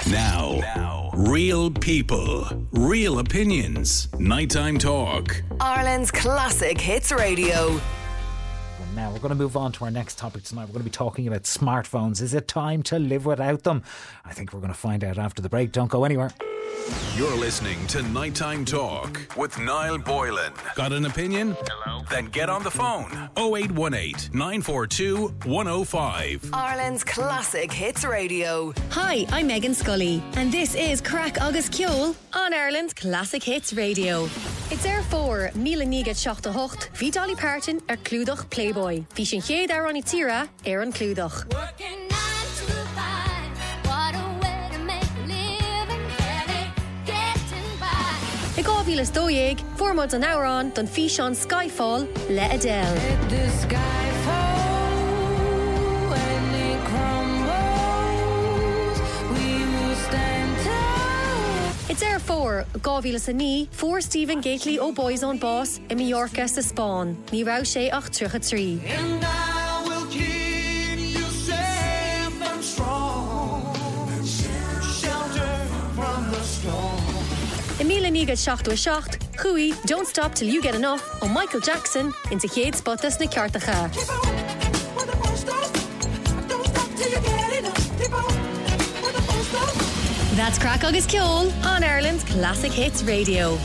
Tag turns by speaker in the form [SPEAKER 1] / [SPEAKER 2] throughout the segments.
[SPEAKER 1] Now, real people, real opinions. Nighttime Talk.
[SPEAKER 2] Ireland's Classic Hits Radio.
[SPEAKER 3] Now we're going to move on to our next topic tonight. We're going to be talking about smartphones. Is it time to live without them? I think we're going to find out after the break. Don't go anywhere.
[SPEAKER 1] You're listening to Nighttime Talk with Niall Boylan. Got an opinion? Hello? Then get on the phone. 0818 942 105.
[SPEAKER 2] Ireland's Classic Hits Radio.
[SPEAKER 4] Hi, I'm Megan Scully, and this is Crack Agus Ceol on Ireland's Classic Hits Radio. It's for Míle Nígad Seachta Hocht, Bhí Dolly Parton clúdach Playboy. Bhí sin chéad an tíra an clúdach.
[SPEAKER 5] Working 9 to 5, what a way to make a living, barely getting by.
[SPEAKER 4] I gábhílas dóig, 4 months an hour on, don Fhí Sean Skyfall, le Adele.
[SPEAKER 6] Let the sky fall when it crumbles, we will stand tall.
[SPEAKER 4] It's for gábhílas a ní, 4 Stephen Gately ó Boys on Boss in Mallorca sa Spáin. Ní rá sé ach trucha trí.
[SPEAKER 6] And I will keep you safe and strong, shelter from the storm.
[SPEAKER 4] In Míle Nígad Seachta Seacht, chuí Don't Stop Till You Get Enough ó Michael Jackson into chéad spotas na ceartacha.
[SPEAKER 6] Keep on, when the phone stops, don't stop till you get enough. Keep on, when the phone stops.
[SPEAKER 4] That's Crack Agus Ceol on Ireland's Classic Hits Radio.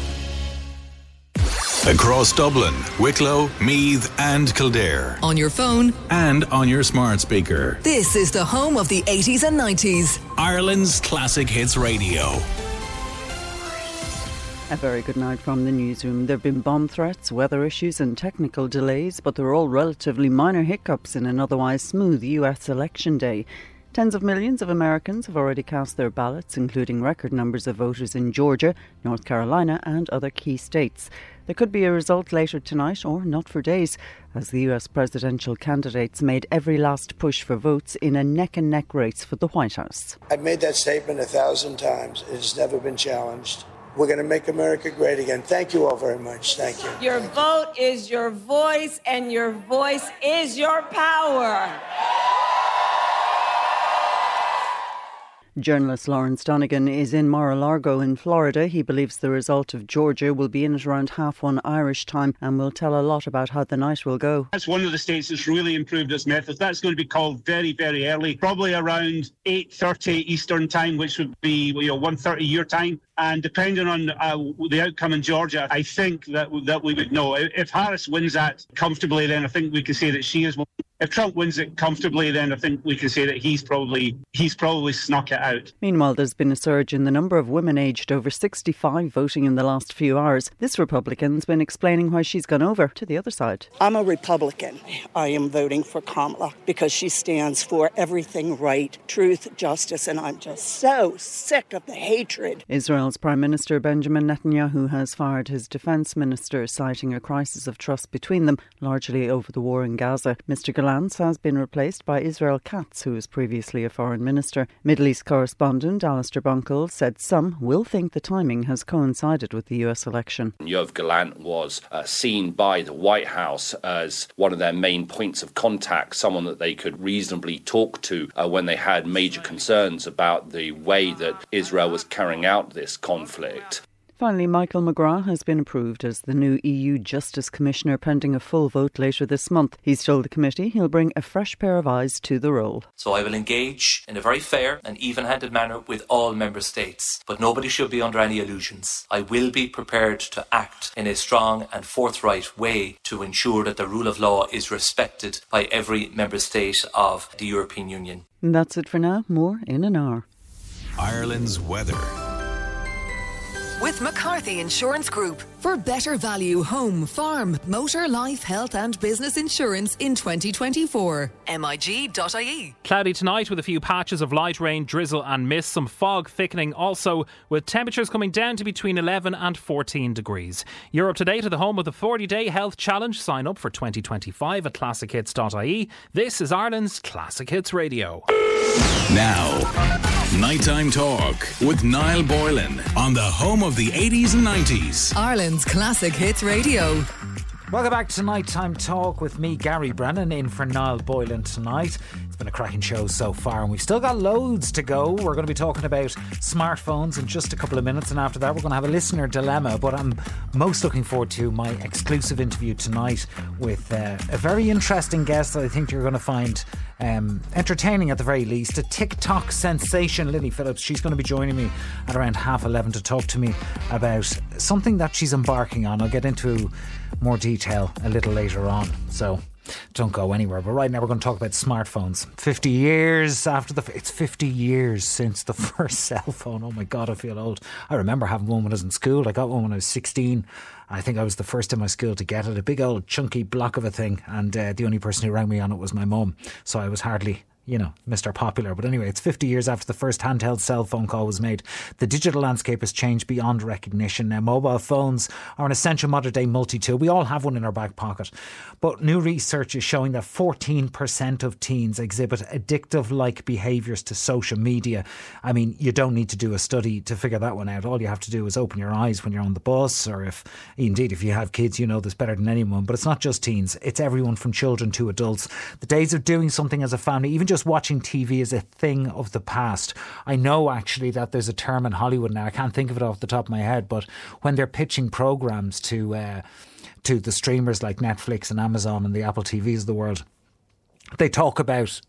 [SPEAKER 1] Across Dublin, Wicklow, Meath and Kildare.
[SPEAKER 2] On your phone.
[SPEAKER 1] And on your smart speaker.
[SPEAKER 2] This is the home of the 80s and 90s.
[SPEAKER 1] Ireland's Classic Hits Radio.
[SPEAKER 7] A very good night from the newsroom. There have been bomb threats, weather issues and technical delays, but they're all relatively minor hiccups in an otherwise smooth US election day. Tens of millions of Americans have already cast their ballots, including record numbers of voters in Georgia, North Carolina and other key states. There could be a result later tonight or not for days, as the US presidential candidates made every last push for votes in a neck-and-neck race for the White House.
[SPEAKER 8] I've made that statement 1,000 times. It has never been challenged. We're going to make America great again. Thank you all very much. Thank you.
[SPEAKER 9] Your vote is your voice, and your voice is your power.
[SPEAKER 7] Journalist Lawrence Donegan is in Mar-a-Lago in Florida. He believes the result of Georgia will be in at around 1:30 Irish time and will tell a lot about how the night will go.
[SPEAKER 10] That's one of the states that's really improved its methods. That's going to be called very, very early, probably around 8:30 Eastern time, which would be 1:30 your time. And depending on the outcome in Georgia, I think that we would know. If Harris wins that comfortably, then I think we can say that she is one. If Trump wins it comfortably, then I think we can say that he's probably snuck it out.
[SPEAKER 7] Meanwhile, there's been a surge in the number of women aged over 65 voting in the last few hours. This Republican's been explaining why she's gone over to the other side.
[SPEAKER 11] I'm a Republican. I am voting for Kamala because she stands for everything right, truth, justice, and I'm just so sick of the hatred.
[SPEAKER 7] Israel's Prime Minister Benjamin Netanyahu has fired his defence minister, citing a crisis of trust between them, largely over the war in Gaza. Mr. Gallant has been replaced by Israel Katz, who was previously a foreign minister. Middle East correspondent Alistair Bunkle said some will think the timing has coincided with the US election.
[SPEAKER 12] Yoav Gallant was seen by the White House as one of their main points of contact, someone that they could reasonably talk to when they had major concerns about the way that Israel was carrying out this conflict.
[SPEAKER 7] Finally, Michael McGrath has been approved as the new EU Justice Commissioner pending a full vote later this month. He's told the committee he'll bring a fresh pair of eyes to the role.
[SPEAKER 13] So I will engage in a very fair and even-handed manner with all member states, but nobody should be under any illusions. I will be prepared to act in a strong and forthright way to ensure that the rule of law is respected by every member state of the European Union.
[SPEAKER 7] And that's it for now. More in an hour.
[SPEAKER 1] Ireland's weather.
[SPEAKER 2] With McCarthy Insurance Group. For better value home, farm, motor, life, health and business insurance in 2024. MIG.ie.
[SPEAKER 14] Cloudy tonight with a few patches of light rain, drizzle and mist. Some fog thickening also, with temperatures coming down to between 11 and 14 degrees. You're up to date at the home of the 40-day health challenge. Sign up for 2025 at classichits.ie. This is Ireland's Classic Hits Radio.
[SPEAKER 1] Now, Nighttime Talk with Niall Boylan on the home of the 80s and 90s.
[SPEAKER 2] Ireland's Classic Hits Radio.
[SPEAKER 3] Welcome back to Nighttime Talk with me, Gary Brennan, in for Niall Boylan tonight. It's been a cracking show so far, and we've still got loads to go. We're going to be talking about smartphones in just a couple of minutes, and after that we're going to have a listener dilemma. But I'm most looking forward to my exclusive interview tonight with a very interesting guest that I think you're going to find entertaining at the very least. A TikTok sensation, Lily Phillips. She's going to be joining me at around 11:30 to talk to me about something that she's embarking on. I'll get into more detail a little later on, so don't go anywhere. But right now we're going to talk about smartphones. 50 years after it's 50 years since the first cell phone. Oh my God, I feel old. I remember having one when I was in school. I got one when I was 16. I think I was the first in my school to get it. A big old chunky block of a thing, and the only person who rang me on it was my mum. So I was hardly, Mr. Popular. But anyway, it's 50 years after the first handheld cell phone call was made. The digital landscape has changed beyond recognition. Now, mobile phones are an essential modern day multi-tool. We all have one in our back pocket. But new research is showing that 14% of teens exhibit addictive-like behaviours to social media. I mean, you don't need to do a study to figure that one out. All you have to do is open your eyes when you're on the bus, or if you have kids, you know this better than anyone. But it's not just teens. It's everyone from children to adults. The days of doing something as a family, even just watching TV, is a thing of the past. I know actually that there's a term in Hollywood now, I can't think of it off the top of my head, but when they're pitching programmes to the streamers like Netflix and Amazon and the Apple TVs of the world, they talk about,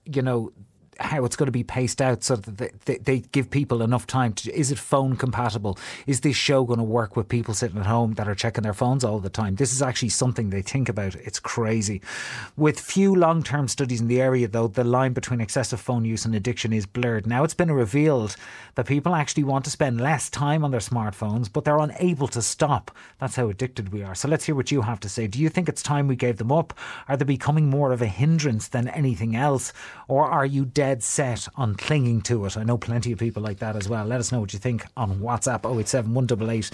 [SPEAKER 3] how it's going to be paced out so that they give people enough time to, is it phone compatible? Is this show going to work with people sitting at home that are checking their phones all the time? This is actually something they think about. It's crazy. With few long-term studies in the area, though, the line between excessive phone use and addiction is blurred. Now it's been revealed that people actually want to spend less time on their smartphones, but they're unable to stop. That's how addicted we are. So let's hear what you have to say. Do you think it's time we gave them up? Are they becoming more of a hindrance than anything else? Or are you dead set on clinging to it? I know plenty of people like that as well. Let us know what you think on WhatsApp 087 188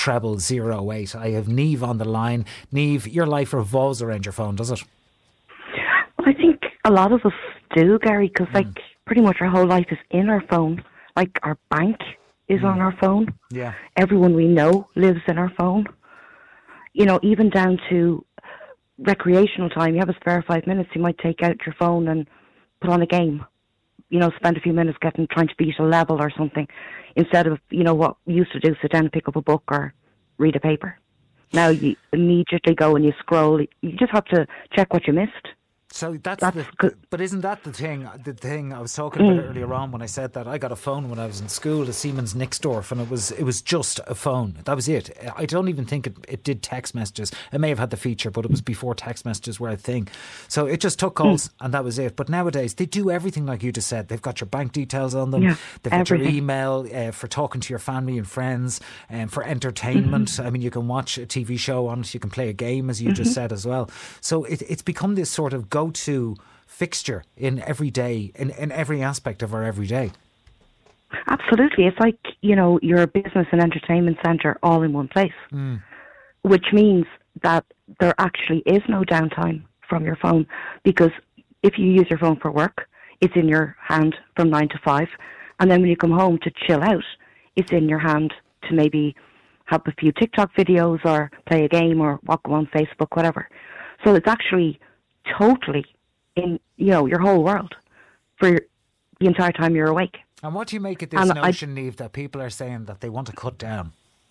[SPEAKER 3] 0008. I have Niamh on the line. Niamh, your life revolves around your phone, does it?
[SPEAKER 15] I think a lot of us do, Gary, because pretty much our whole life is in our phone. Like our bank is on our phone.
[SPEAKER 3] Yeah.
[SPEAKER 15] Everyone we know lives in our phone. Even down to recreational time. You have a spare 5 minutes, you might take out your phone and put on a game. Spend a few minutes trying to beat a level or something, instead of, what we used to do, sit down and pick up a book or read a paper. Now you immediately go and you scroll. You just have to check what you missed.
[SPEAKER 3] So but isn't that the thing? The thing I was talking about earlier on when I said that I got a phone when I was in school, a Siemens Nixdorf, and it was just a phone. That was it. I don't even think it did text messages. It may have had the feature, but it was before text messages were a thing. So it just took calls and that was it. But nowadays they do everything like you just said. They've got your bank details on them.
[SPEAKER 15] Yeah,
[SPEAKER 3] they've got your email for talking to your family and friends, and for entertainment. I mean, you can watch a TV show on it. You can play a game, as you just said as well. So it's become this sort of go-to fixture in every day, in every aspect of our everyday.
[SPEAKER 15] Absolutely. It's like, your business and entertainment centre all in one place, which means that there actually is no downtime from your phone, because if you use your phone for work, it's in your hand from 9 to 5, and then when you come home to chill out, it's in your hand to maybe have a few TikTok videos or play a game or go on Facebook, whatever. So it's actually totally in, your whole world for the entire time you're awake.
[SPEAKER 3] And what do you make of this notion, Niamh, that people are saying that they want to cut down?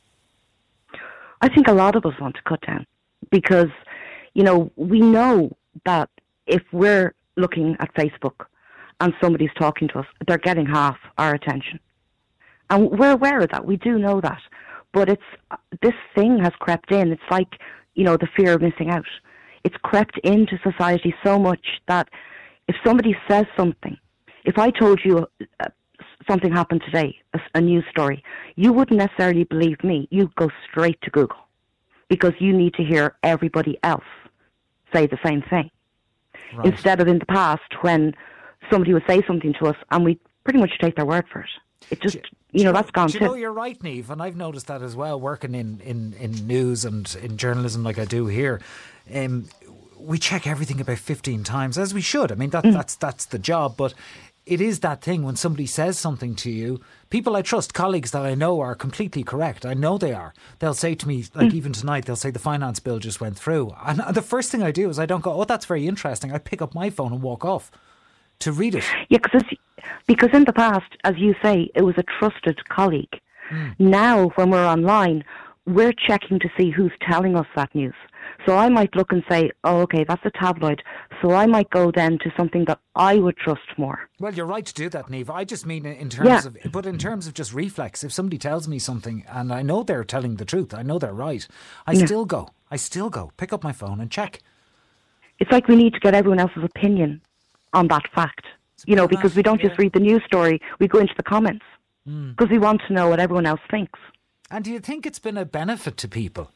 [SPEAKER 15] I think a lot of us want to cut down because, we know that if we're looking at Facebook and somebody's talking to us, they're getting half our attention. And we're aware of that. We do know that. But this thing has crept in. It's like, the fear of missing out. It's crept into society so much that if somebody says something, if I told you something happened today, a news story, you wouldn't necessarily believe me. You'd go straight to Google because you need to hear everybody else say the same thing. Right. Instead of in the past when somebody would say something to us and we pretty much take their word for it. It just, that's gone too.
[SPEAKER 3] You're right, Niamh, and I've noticed that as well, working in news and in journalism like I do here. We check everything about 15 times, as we should. I mean, that's the job, but it is that thing when somebody says something to you. People I trust, colleagues that I know are completely correct. I know they are. They'll say to me, like even tonight, they'll say the finance bill just went through. And the first thing I do is I don't go, oh, that's very interesting. I pick up my phone and walk off. to read it.
[SPEAKER 15] Yeah, because in the past, as you say, it was a trusted colleague. Now, when we're online, we're checking to see who's telling us that news. So I might look and say, oh, okay, that's a tabloid. So I might go then to something that I would trust more.
[SPEAKER 3] Well, you're right to do that, Niamh. I just mean in terms in terms of just reflex. If somebody tells me something and I know they're telling the truth, I know they're right, I still go, pick up my phone and check.
[SPEAKER 15] It's like we need to get everyone else's opinion on that fact. Because we don't just read the news story, we go into the comments. Because we want to know what everyone else thinks.
[SPEAKER 3] And do you think it's been a benefit to people?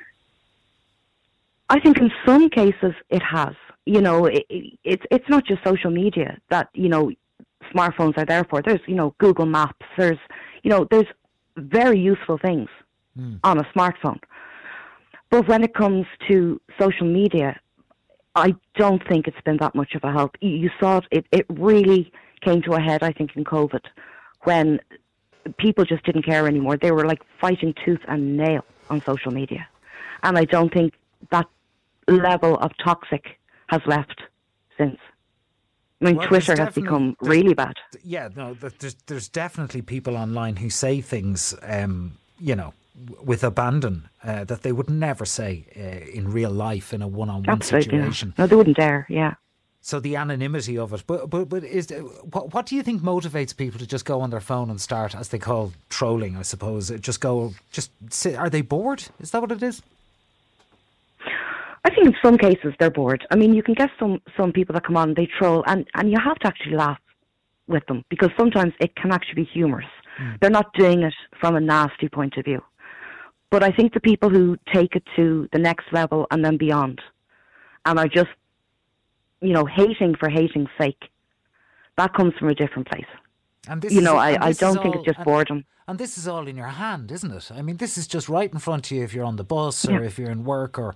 [SPEAKER 15] I think in some cases it has. It's not just social media that, smartphones are there for. There's, Google Maps. There's very useful things on a smartphone. But when it comes to social media, I don't think it's been that much of a help. You saw it really came to a head, I think, in COVID, when people just didn't care anymore. They were like fighting tooth and nail on social media. And I don't think that level of toxic has left since. I mean, Twitter has become really bad.
[SPEAKER 3] Yeah, no, there's definitely people online who say things, with abandon that they would never say in real life in a one-on-one situation.
[SPEAKER 15] No, they wouldn't dare. Yeah.
[SPEAKER 3] So the anonymity of it, but what do you think motivates people to just go on their phone and start, as they call trolling? I suppose just sit. Are they bored? Is that what it is?
[SPEAKER 15] I think in some cases they're bored. I mean, you can get some people that come on and they troll, and you have to actually laugh with them, because sometimes it can actually be humorous. They're not doing it from a nasty point of view. But I think the people who take it to the next level and then beyond, and are just, hating for hating's sake, that comes from a different place. And this I don't think it's just boredom.
[SPEAKER 3] And this is all in your hand, isn't it? I mean, this is just right in front of you if you're on the bus or if you're in work, or,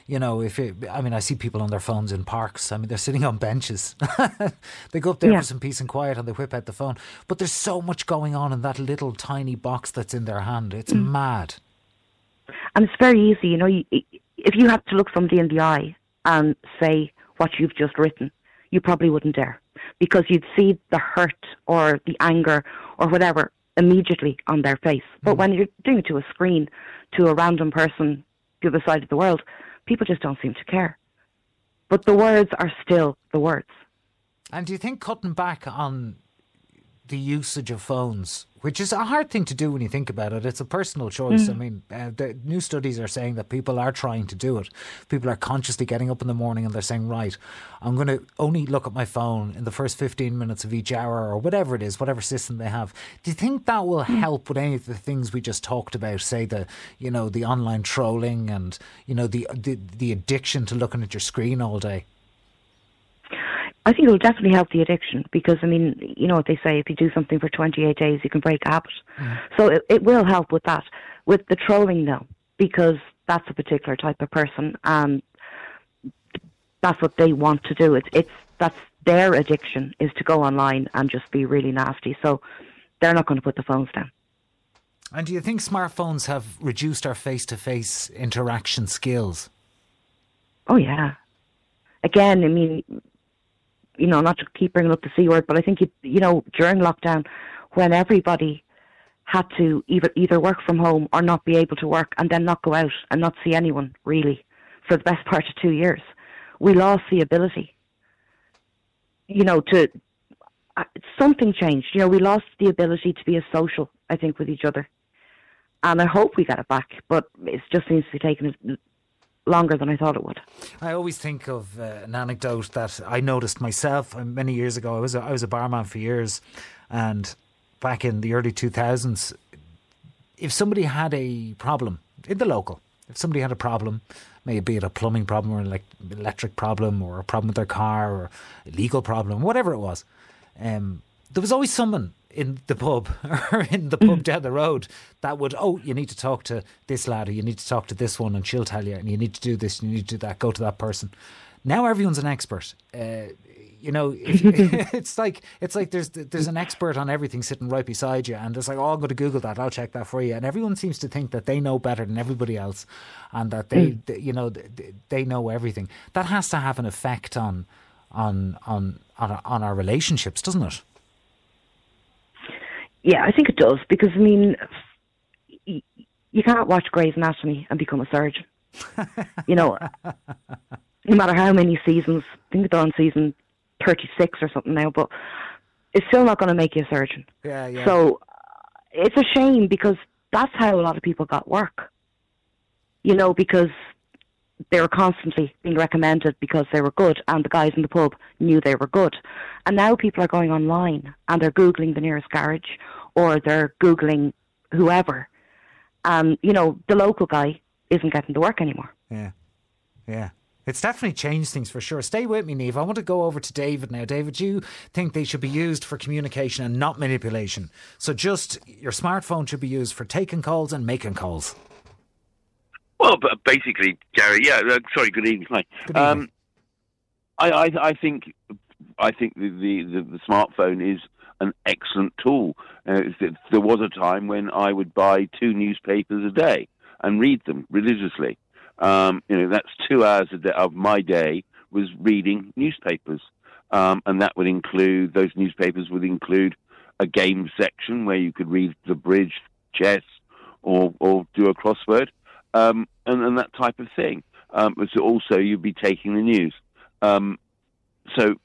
[SPEAKER 3] I see people on their phones in parks. I mean, they're sitting on benches. They go up there for some peace and quiet and they whip out the phone. But there's so much going on in that little tiny box that's in their hand. It's mad.
[SPEAKER 15] And it's very easy, if you had to look somebody in the eye and say what you've just written, you probably wouldn't dare, because you'd see the hurt or the anger or whatever immediately on their face. But when you're doing it to a screen, to a random person the other side of the world, people just don't seem to care. But the words are still the words.
[SPEAKER 3] And do you think cutting back on the usage of phones, which is a hard thing to do when you think about it, it's a personal choice. I mean, the new studies are saying that people are trying to do it. People are consciously getting up in the morning and they're saying, right, I'm going to only look at my phone in the first 15 minutes of each hour, or whatever it is, whatever system they have. Do you think that will help with any of the things we just talked about, say the online trolling and, the addiction to looking at your screen all day?
[SPEAKER 15] I think it will definitely help the addiction, because, what they say, if you do something for 28 days, you can break a habit. So it will help with that. With the trolling, no, because that's a particular type of person, and that's what they want to do. That's their addiction, is to go online and just be really nasty. So they're not going to put the phones down.
[SPEAKER 3] And do you think smartphones have reduced our face-to-face interaction skills?
[SPEAKER 15] Oh, yeah. Again, not to keep bringing up the C word, but I think, during lockdown, when everybody had to either work from home or not be able to work, and then not go out and not see anyone, really, for the best part of 2 years, we lost the ability, something changed. We lost the ability to be as social, I think, with each other. And I hope we get it back, but it just seems to be taking longer than I thought it would.
[SPEAKER 3] I always think of an anecdote that I noticed myself many years ago. I was a barman for years, and back in the early 2000s, if somebody had a problem in the local, maybe it a plumbing problem or an electric problem or a problem with their car or a legal problem, whatever it was, there was always someone in the pub or in the pub down the road that would, you need to talk to this lad, or you need to talk to this one and she'll tell you, and you need to do this, you need to do that, go to that person. Now everyone's an expert. It's like there's an expert on everything sitting right beside you, and it's like, I'm going to Google that, I'll check that for you. And everyone seems to think that they know better than everybody else, and that they know everything. That has to have an effect on on our relationships, doesn't it?
[SPEAKER 15] Yeah, I think it does, because, I mean, you can't watch Grey's Anatomy and become a surgeon. No matter how many seasons, I think they're on season 36 or something now, but it's still not going to make you a surgeon.
[SPEAKER 3] Yeah.
[SPEAKER 15] So it's a shame, because that's how a lot of people got work. Because they were constantly being recommended because they were good, and the guys in the pub knew they were good. And now people are going online and they're Googling the nearest garage, or they're Googling whoever. And, the local guy isn't getting to work anymore.
[SPEAKER 3] Yeah. It's definitely changed things for sure. Stay with me, Niamh. I want to go over to David now. David, you think they should be used for communication and not manipulation. So just your smartphone should be used for taking calls and making calls.
[SPEAKER 16] Well, but basically, Gary, sorry, good evening. Hi.
[SPEAKER 3] Good evening.
[SPEAKER 16] I think the smartphone is an excellent tool. There was a time when I would buy 2 newspapers a day and read them religiously. That's 2 hours a day of my day was reading newspapers, and that would include, those newspapers would include a game section where you could read the bridge, chess, or do a crossword, and that type of thing. So also you'd be taking the news. So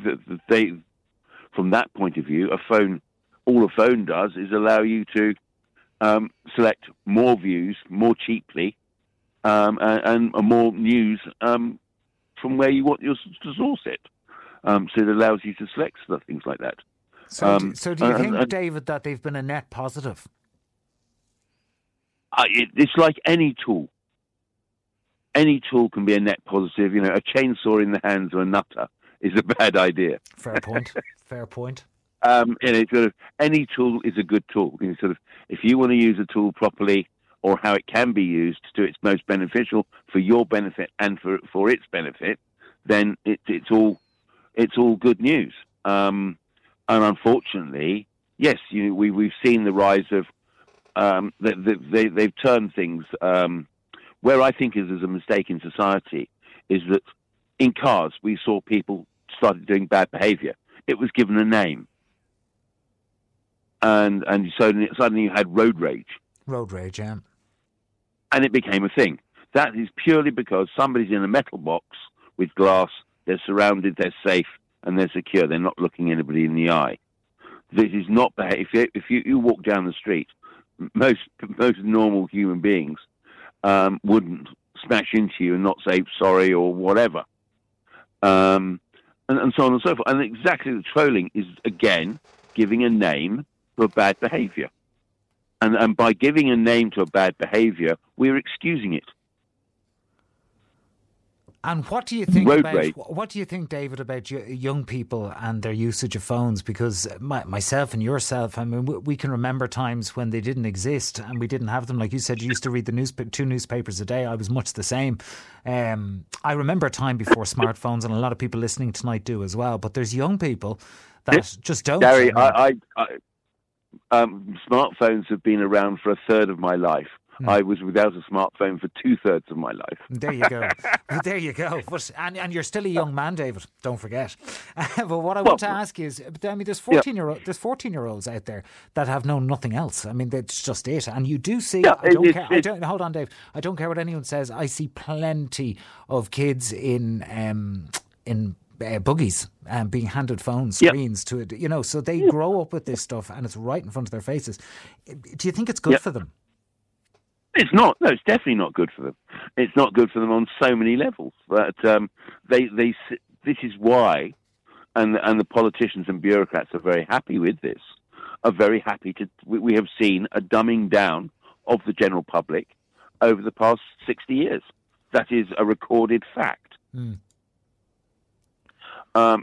[SPEAKER 16] from that point of view, all a phone does is allow you to select more views more cheaply, and more news from where you want to source it. So it allows you to select things like that.
[SPEAKER 3] So do you think, David, that they've been a net positive?
[SPEAKER 16] It's like any tool. Any tool can be a net positive. A chainsaw in the hands of a nutter is a bad idea.
[SPEAKER 3] Fair point. Fair point.
[SPEAKER 16] Any tool is a good tool. If you want to use a tool properly, or how it can be used to its most beneficial for your benefit and for its benefit, then it's all good news. And unfortunately, yes, we've seen the rise of they've turned things where I think is a mistake in society is that in cars we saw people started doing bad behaviour. It was given a name, and suddenly you had road rage.
[SPEAKER 3] Road rage, yeah.
[SPEAKER 16] And it became a thing. That is purely because somebody's in a metal box with glass, they're surrounded, they're safe, and they're secure. They're not looking anybody in the eye. This is not behavior. If you walk down the street, most normal human beings wouldn't smash into you and not say sorry or whatever. And so on and so forth. And exactly, the trolling is, again, giving a name to a bad behavior. And by giving a name to a bad behaviour, we're excusing it.
[SPEAKER 3] And what do you think
[SPEAKER 16] rage.
[SPEAKER 3] What do you think, David, about young people and their usage of phones? Because myself and yourself, I mean, we can remember times when they didn't exist and we didn't have them. Like you said, you used to read the 2 newspapers a day. I was much the same. I remember a time before smartphones, and a lot of people listening tonight do as well. But there's young people that just don't.
[SPEAKER 16] Gary, smartphones have been around for a third of my life. I was without a smartphone for 2/3 of my life.
[SPEAKER 3] There you go. There you go. But, and you're still a young man, David. Don't forget. But what I want to ask you is, I mean, there's 14-year-olds out there that have known nothing else. I mean, that's just it. And you do see. Hold on, Dave. I don't care what anyone says. I see plenty of kids in buggies and being handed phone screens to it. So they grow up with this stuff, and it's right in front of their faces. Do you think it's good for them?
[SPEAKER 16] It's not. No, it's definitely not good for them. It's not good for them on so many levels. But this is why, and the politicians and bureaucrats are very happy with this. Are very happy to. We have seen a dumbing down of the general public over the past 60 years. That is a recorded fact. But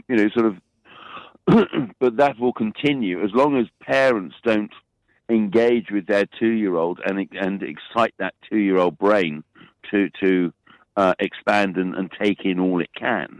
[SPEAKER 16] that will continue as long as parents don't engage with their 2-year-old and excite that 2-year-old brain to expand and take in all it can,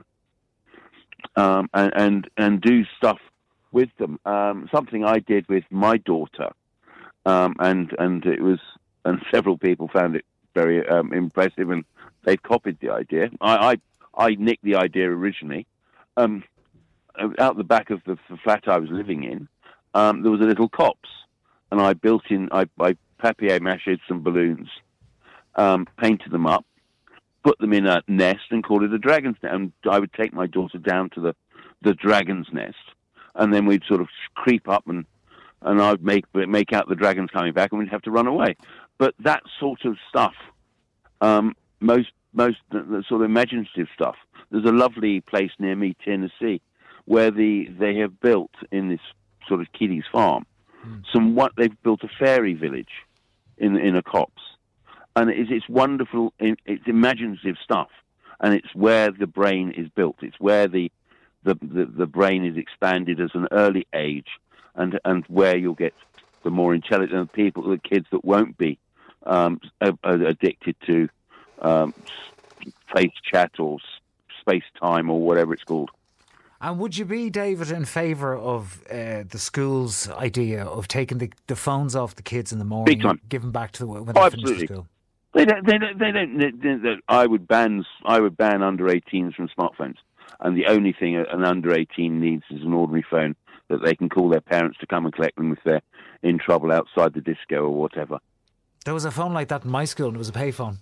[SPEAKER 16] and do stuff with them. Something I did with my daughter, and several people found it very impressive, and they've copied the idea. I nicked the idea originally, out the back of the flat I was living in, there was a little copse, and I papier-mâchéd some balloons, painted them up, put them in a nest, and called it a dragon's nest. And I would take my daughter down to the dragon's nest, and then we'd sort of creep up, and I'd make out the dragons coming back, and we'd have to run away. But that sort of stuff, most the sort of imaginative stuff. There's a lovely place near me, Tennessee, where they have built in this sort of kiddies farm they've built a fairy village in a copse, and it's wonderful. It's imaginative stuff, and it's where the brain is built. It's where the brain is expanded as an early age, and where you'll get the more intelligent people, the kids that won't be addicted to face chat or space time or whatever it's called.
[SPEAKER 3] And would you be, David, in favour of the school's idea of taking the phones off the kids in the morning,
[SPEAKER 16] Big time.
[SPEAKER 3] give them back to when they finish school?
[SPEAKER 16] They don't. I would ban under 18s from smartphones, and the only thing an under 18 needs is an ordinary phone that they can call their parents to come and collect them if they're in trouble outside the disco or whatever.
[SPEAKER 3] There was a phone like that in my school, and it was a payphone.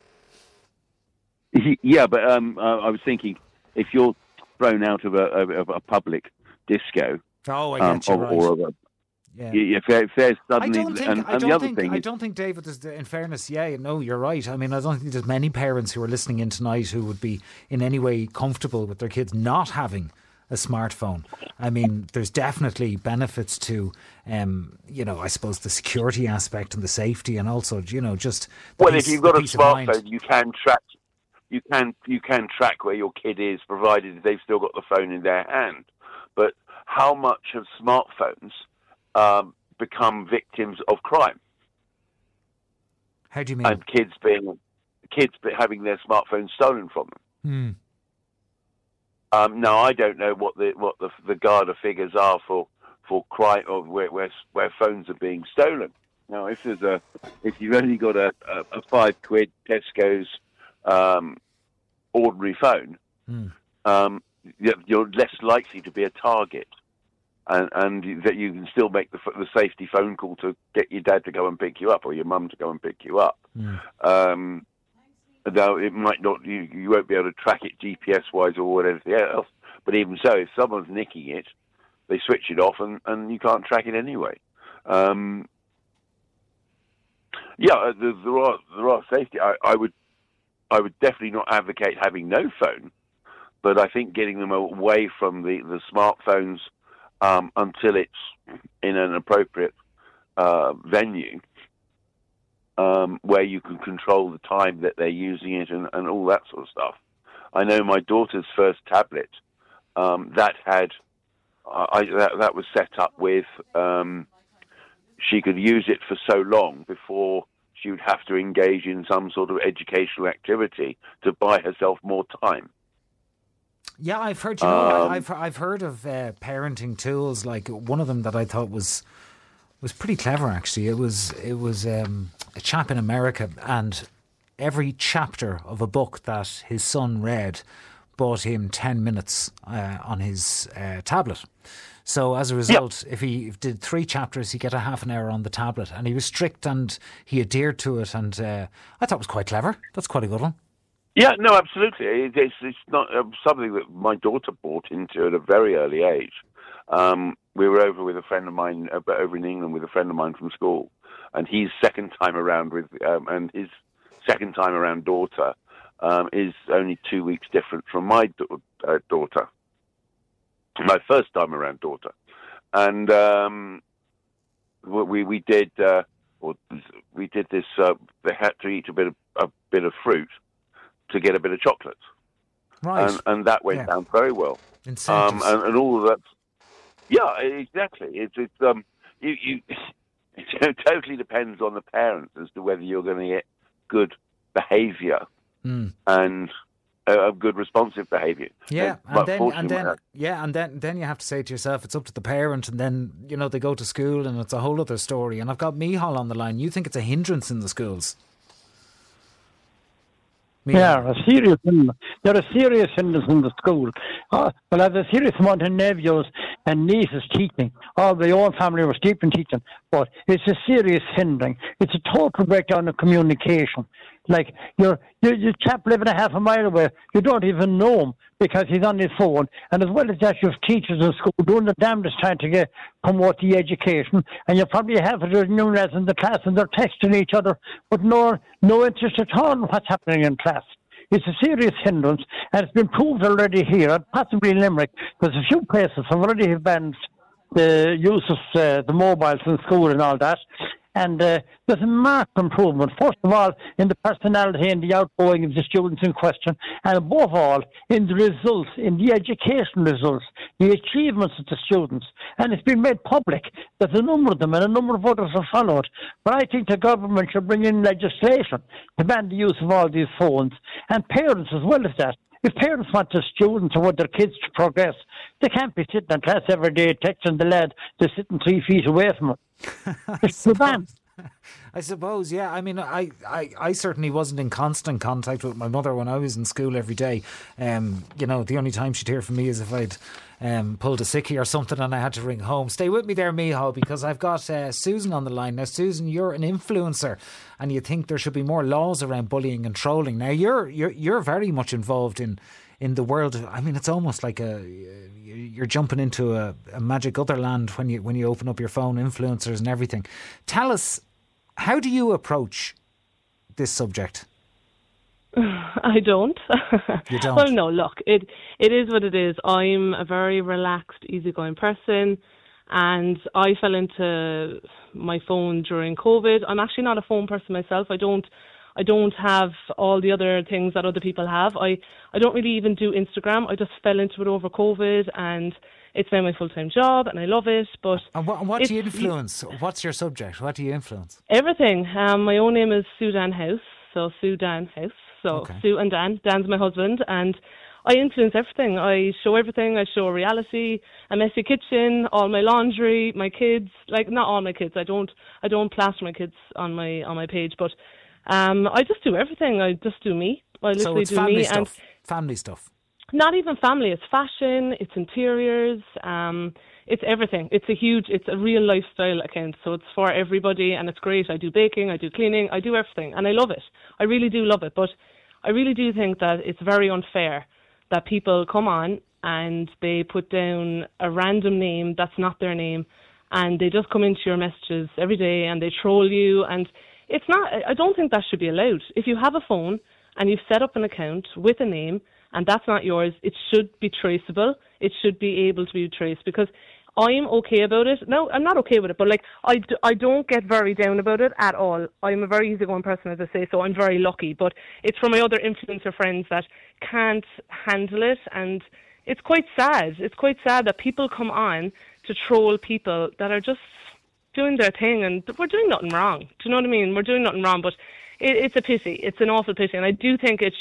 [SPEAKER 16] Yeah, but I was thinking, if you're thrown out of a public disco,
[SPEAKER 3] I get you, right.
[SPEAKER 16] If there's suddenly,
[SPEAKER 3] I don't think, David, in fairness, you're right. I mean, I don't think there's many parents who are listening in tonight who would be in any way comfortable with their kids not having a smartphone. I mean, there's definitely benefits to, I suppose the security aspect and the safety, and also, just
[SPEAKER 16] if you've got a smartphone, you can track. You can track where your kid is, provided they've still got the phone in their hand. But how much have smartphones become victims of crime?
[SPEAKER 3] How do you mean?
[SPEAKER 16] And kids having their smartphones stolen from them. Now, I don't know what the Garda figures are for crime or where phones are being stolen. Now, if you've only got a £5 Tesco's ordinary phone, you're less likely to be a target, and that you can still make the safety phone call to get your dad to go and pick you up or your mum to go and pick you up. Though it might not, you won't be able to track it GPS wise or whatever else. But even so, if someone's nicking it, they switch it off and you can't track it anyway. There are safety. I would definitely not advocate having no phone, but I think getting them away from the smartphones until it's in an appropriate venue where you can control the time that they're using it and all that sort of stuff. I know my daughter's first tablet that was set up with she could use it for so long before she would have to engage in some sort of educational activity to buy herself more time.
[SPEAKER 3] Yeah, I've heard. I've heard of parenting tools. Like one of them that I thought was pretty clever. Actually, it was a chap in America, and every chapter of a book that his son read bought him 10 minutes on his tablet. So as a result, if he did 3 chapters, he'd get a half an hour on the tablet. And he was strict and he adhered to it. And I thought it was quite clever. That's quite a good one.
[SPEAKER 16] Yeah, no, absolutely. It's not something that my daughter bought into at a very early age. We were over with a friend of mine, over in England with a friend of mine from school. And his second time around daughter is only 2 weeks different from my daughter. My first time around daughter, and we did this. They had to eat a bit of fruit to get a bit of chocolate,
[SPEAKER 3] right?
[SPEAKER 16] And that went down very well.
[SPEAKER 3] Incentives.
[SPEAKER 16] And all of that. Yeah, exactly. It totally depends on the parents as to whether you're going to get good behaviour and a good responsive behaviour.
[SPEAKER 3] Yeah, and then you have to say to yourself, it's up to the parent, and then they go to school, and it's a whole other story. And I've got Micheál on the line. You think it's a hindrance in the schools?
[SPEAKER 17] Yeah, a serious hindrance. They're a serious hindrance in the school. Well, I have a serious amount of nephews and nieces teaching. All my own family was deep in teaching. But it's a serious hindrance. It's a total breakdown of communication. Like, your chap living a half a mile away, you don't even know him because he's on his phone. And as well as that, you have teachers in school doing the damnedest trying to promote the education. And you probably have a new lads in the class and they're texting each other with no interest at all in what's happening in class. It's a serious hindrance, and it's been proved already here, and possibly in Limerick. There's a few places already have banned the use of the mobiles in school and all that. And there's a marked improvement, first of all, in the personality and the outgoing of the students in question, and above all, in the results, in the education results, the achievements of the students. And it's been made public that a number of them and a number of others have followed. But I think the government should bring in legislation to ban the use of all these phones, and parents as well as that. If parents want their students or want their kids to progress, they can't be sitting in class every day texting the lad they're sitting 3 feet away from it. It's the ban.
[SPEAKER 3] I suppose, yeah. I mean, I certainly wasn't in constant contact with my mother when I was in school every day. You know, the only time she'd hear from me is if I'd pulled a sickie or something and I had to ring home. Stay with me there, Micheál, because I've got Susan on the line. Now, Susan, you're an influencer and you think there should be more laws around bullying and trolling. Now, you're very much involved in the world of, I mean, it's almost like you're jumping into a magic other land when you open up your phone, influencers and everything. Tell us, how do you approach this subject?
[SPEAKER 18] I don't.
[SPEAKER 3] You don't?
[SPEAKER 18] Well, no, look, it is what it is. I'm a very relaxed, easygoing person, and I fell into my phone during COVID. I'm actually not a phone person myself. I don't have all the other things that other people have. I don't really even do Instagram. I just fell into it over COVID, and it's now my full-time job, and I love it. But
[SPEAKER 3] and what do you influence? What's your subject? What do you influence?
[SPEAKER 18] Everything. My own name is Sue Dan House, so Sue Dan House. So okay. Sue and Dan. Dan's my husband, and I influence everything. I show everything. I show reality, a messy kitchen, all my laundry, my kids. Like, not all my kids. I don't plaster my kids on my page, but I just do everything. I just do me. I literally
[SPEAKER 3] so it's
[SPEAKER 18] do
[SPEAKER 3] family
[SPEAKER 18] me
[SPEAKER 3] stuff.
[SPEAKER 18] and
[SPEAKER 3] family stuff.
[SPEAKER 18] Not even family. It's fashion. It's interiors. It's everything. It's a real lifestyle account. So it's for everybody, and it's great. I do baking. I do cleaning. I do everything, and I love it. I really do love it. But I really do think that it's very unfair that people come on and they put down a random name that's not their name, and they just come into your messages every day and they troll you. And it's not. I don't think that should be allowed. If you have a phone and you've set up an account with a name and that's not yours, it should be traceable. It should be able to be traced, because I'm okay about it. No, I'm not okay with it, but like I don't get very down about it at all. I'm a very easygoing person, as I say, so I'm very lucky. But it's for my other influencer friends that can't handle it, and it's quite sad. It's quite sad that people come on to troll people that are just doing their thing, and we're doing nothing wrong. Do you know what I mean? We're doing nothing wrong, but it's a pity. It's an awful pity, and I do think it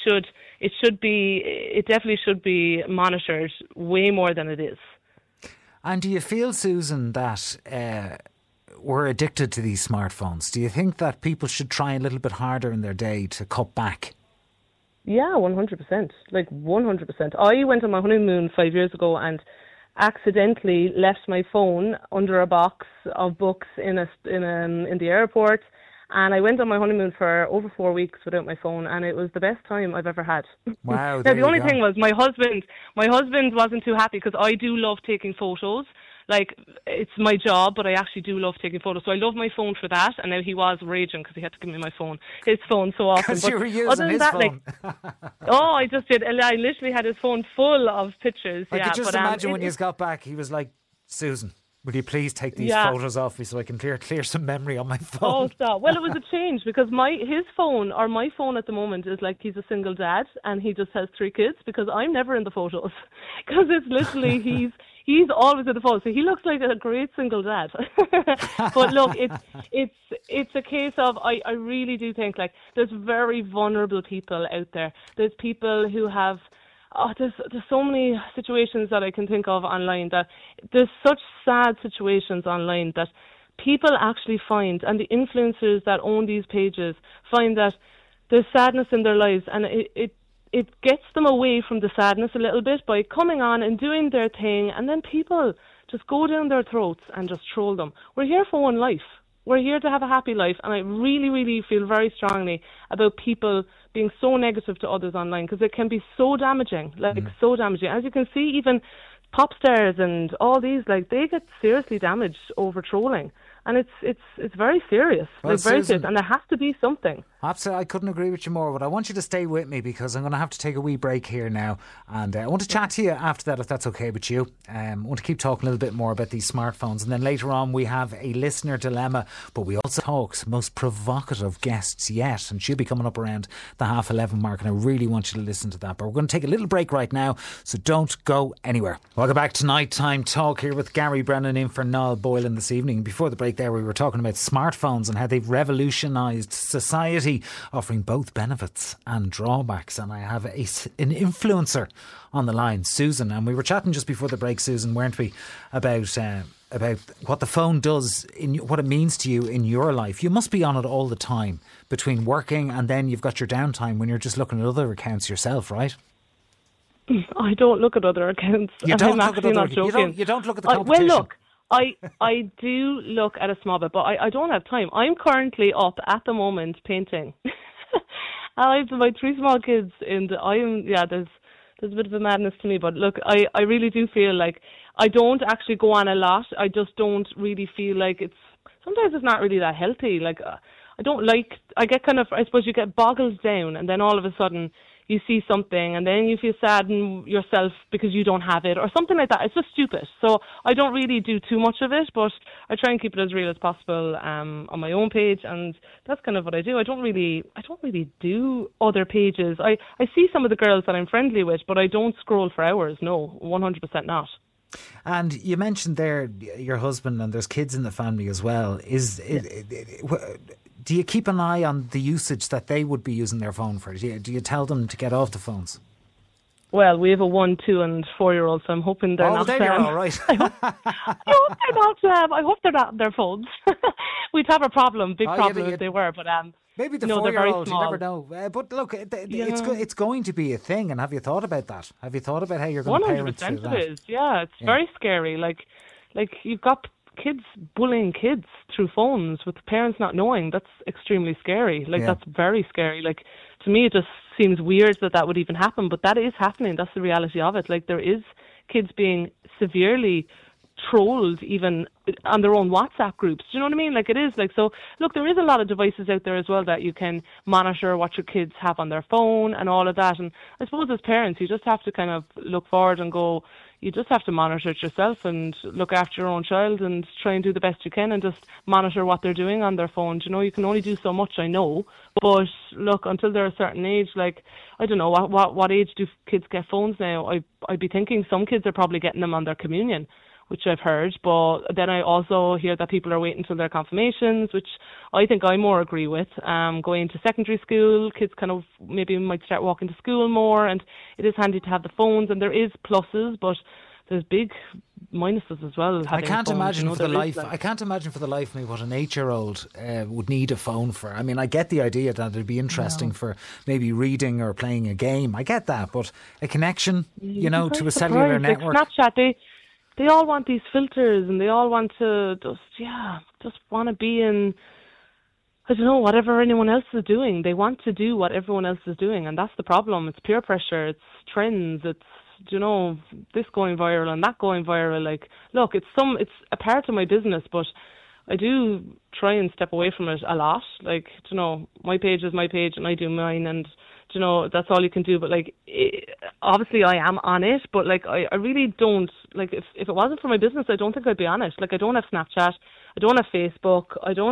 [SPEAKER 18] definitely should be monitored way more than it is.
[SPEAKER 3] And do you feel, Susan, that we're addicted to these smartphones? Do you think that people should try a little bit harder in their day to cut back?
[SPEAKER 18] Yeah, 100%. Like 100%. I went on my honeymoon 5 years ago and accidentally left my phone under a box of books in the airport. And I went on my honeymoon for over 4 weeks without my phone, and it was the best time I've ever had.
[SPEAKER 3] Wow.
[SPEAKER 18] Now, the only thing was my husband wasn't too happy, because I do love taking photos. Like, it's my job, but I actually do love taking photos. So I love my phone for that, and now he was raging because he had to give me his phone so often.
[SPEAKER 3] Because you were using
[SPEAKER 18] other than
[SPEAKER 3] his
[SPEAKER 18] that,
[SPEAKER 3] phone.
[SPEAKER 18] I just did. I literally had his phone full of pictures.
[SPEAKER 3] I could just imagine when you got back, he was like, Susan, will you please take these photos off me so I can clear some memory on my phone?
[SPEAKER 18] Oh, stop. Well, it was a change, because my phone at the moment is like he's a single dad and he just has 3 kids, because I'm never in the photos. Because it's literally, he's always in the photos. So he looks like a great single dad. But look, it's a case of, I really do think, like, there's very vulnerable people out there. There's people who have... there's so many situations that I can think of online, that there's such sad situations online that people actually find, and the influencers that own these pages find that there's sadness in their lives, and it gets them away from the sadness a little bit by coming on and doing their thing, and then people just go down their throats and just troll them. We're here for one life. We're here to have a happy life, and I really, really feel very strongly about people being so negative to others online, because it can be so damaging, so damaging. As you can see, even pop stars and all these, like, they get seriously damaged over trolling. And it's very serious,
[SPEAKER 3] Well,
[SPEAKER 18] very
[SPEAKER 3] Susan,
[SPEAKER 18] serious, and there has to be something.
[SPEAKER 3] Absolutely, I couldn't agree with you more, but I want you to stay with me because I'm going to have to take a wee break here now, and I want to chat to you after that, if that's okay with you. I want to keep talking a little bit more about these smartphones, and then later on we have a listener dilemma, but we also talk most provocative guests yet, and she'll be coming up around the 11:30 mark, and I really want you to listen to that. But we're going to take a little break right now, so don't go anywhere. Welcome back to Nighttime Talk here with Gary Brennan in for Niall Boylan this evening. Before the break there, we were talking about smartphones and how they've revolutionised society, offering both benefits and drawbacks. And I have an influencer on the line, Susan, and we were chatting just before the break, Susan, weren't we, about what the phone does, what it means to you in your life. You must be on it all the time between working and then you've got your downtime when you're just looking at other accounts yourself, right?
[SPEAKER 18] I don't look at other accounts.
[SPEAKER 3] You don't
[SPEAKER 18] I'm
[SPEAKER 3] look at
[SPEAKER 18] actually
[SPEAKER 3] other
[SPEAKER 18] not joking.
[SPEAKER 3] You don't look at the competition.
[SPEAKER 18] Well, look, I do look at a small bit, but I don't have time. I'm currently up at the moment painting. I have my 3 small kids, and there's a bit of a madness to me. But look, I really do feel like I don't actually go on a lot. I just don't really feel like sometimes it's not really that healthy. Like, I get kind of, I suppose you get boggled down, and then all of a sudden you see something and then you feel sad in yourself because you don't have it or something like that. It's just stupid. So I don't really do too much of it, but I try and keep it as real as possible on my own page, and that's kind of what I do. I don't really do other pages. I see some of the girls that I'm friendly with, but I don't scroll for hours. No, 100% not.
[SPEAKER 3] And you mentioned there your husband, and there's kids in the family as well. Do you keep an eye on the usage that they would be using their phone for? Do you tell them to get off the phones?
[SPEAKER 18] Well, we have a 1, 2 and 4-year-old, so I'm hoping they're not.
[SPEAKER 3] Oh, then you're all right.
[SPEAKER 18] I hope they're not on their phones. We'd have a problem, big problem if they were. But
[SPEAKER 3] maybe the
[SPEAKER 18] no,
[SPEAKER 3] 4-year-old, you never know. But look, it's going to be a thing. And have you thought about that? Have you thought about how you're going to parent through that?
[SPEAKER 18] 100% it is. Yeah, it's very scary. Like you've got kids bullying kids through phones with parents not knowing. That's extremely scary. That's very scary. Like, to me, it just seems weird that would even happen, but that is happening. That's the reality of it. Like, there is kids being severely trolled even on their own WhatsApp groups. Do you know what I mean? Like, it is like, so look, there is a lot of devices out there as well that you can monitor what your kids have on their phone and all of that. And I suppose as parents, you just have to kind of look forward and go, you just have to monitor it yourself and look after your own child and try and do the best you can and just monitor what they're doing on their phone. You know, you can only do so much, I know. But look, until they're a certain age, like, I don't know, what age do kids get phones now? I'd be thinking some kids are probably getting them on their communion, which I've heard. But then I also hear that people are waiting till their confirmations, which I think I more agree with. Going to secondary school, kids kind of maybe might start walking to school more, and it is handy to have the phones, and there is pluses, but there's big minuses as well.
[SPEAKER 3] I can't imagine for the life. I can't imagine for the life of me what an 8-year-old would need a phone for. I mean, I get the idea that it'd be interesting for maybe reading or playing a game. I get that, but a connection, to a cellular network.
[SPEAKER 18] Like Snapchat, they all want these filters, and they all want to just want to be in, I don't know, whatever anyone else is doing. They want to do what everyone else is doing, and that's the problem. It's peer pressure, it's trends, it's, this going viral and that going viral. Like, look, it's a part of my business, but I do try and step away from it a lot. Like, my page is my page and I do mine, and that's all you can do. But like, obviously I am on it, but like, I really don't, like, if it wasn't for my business, I don't think I'd be on it. Like, I don't have Snapchat, I don't have Facebook,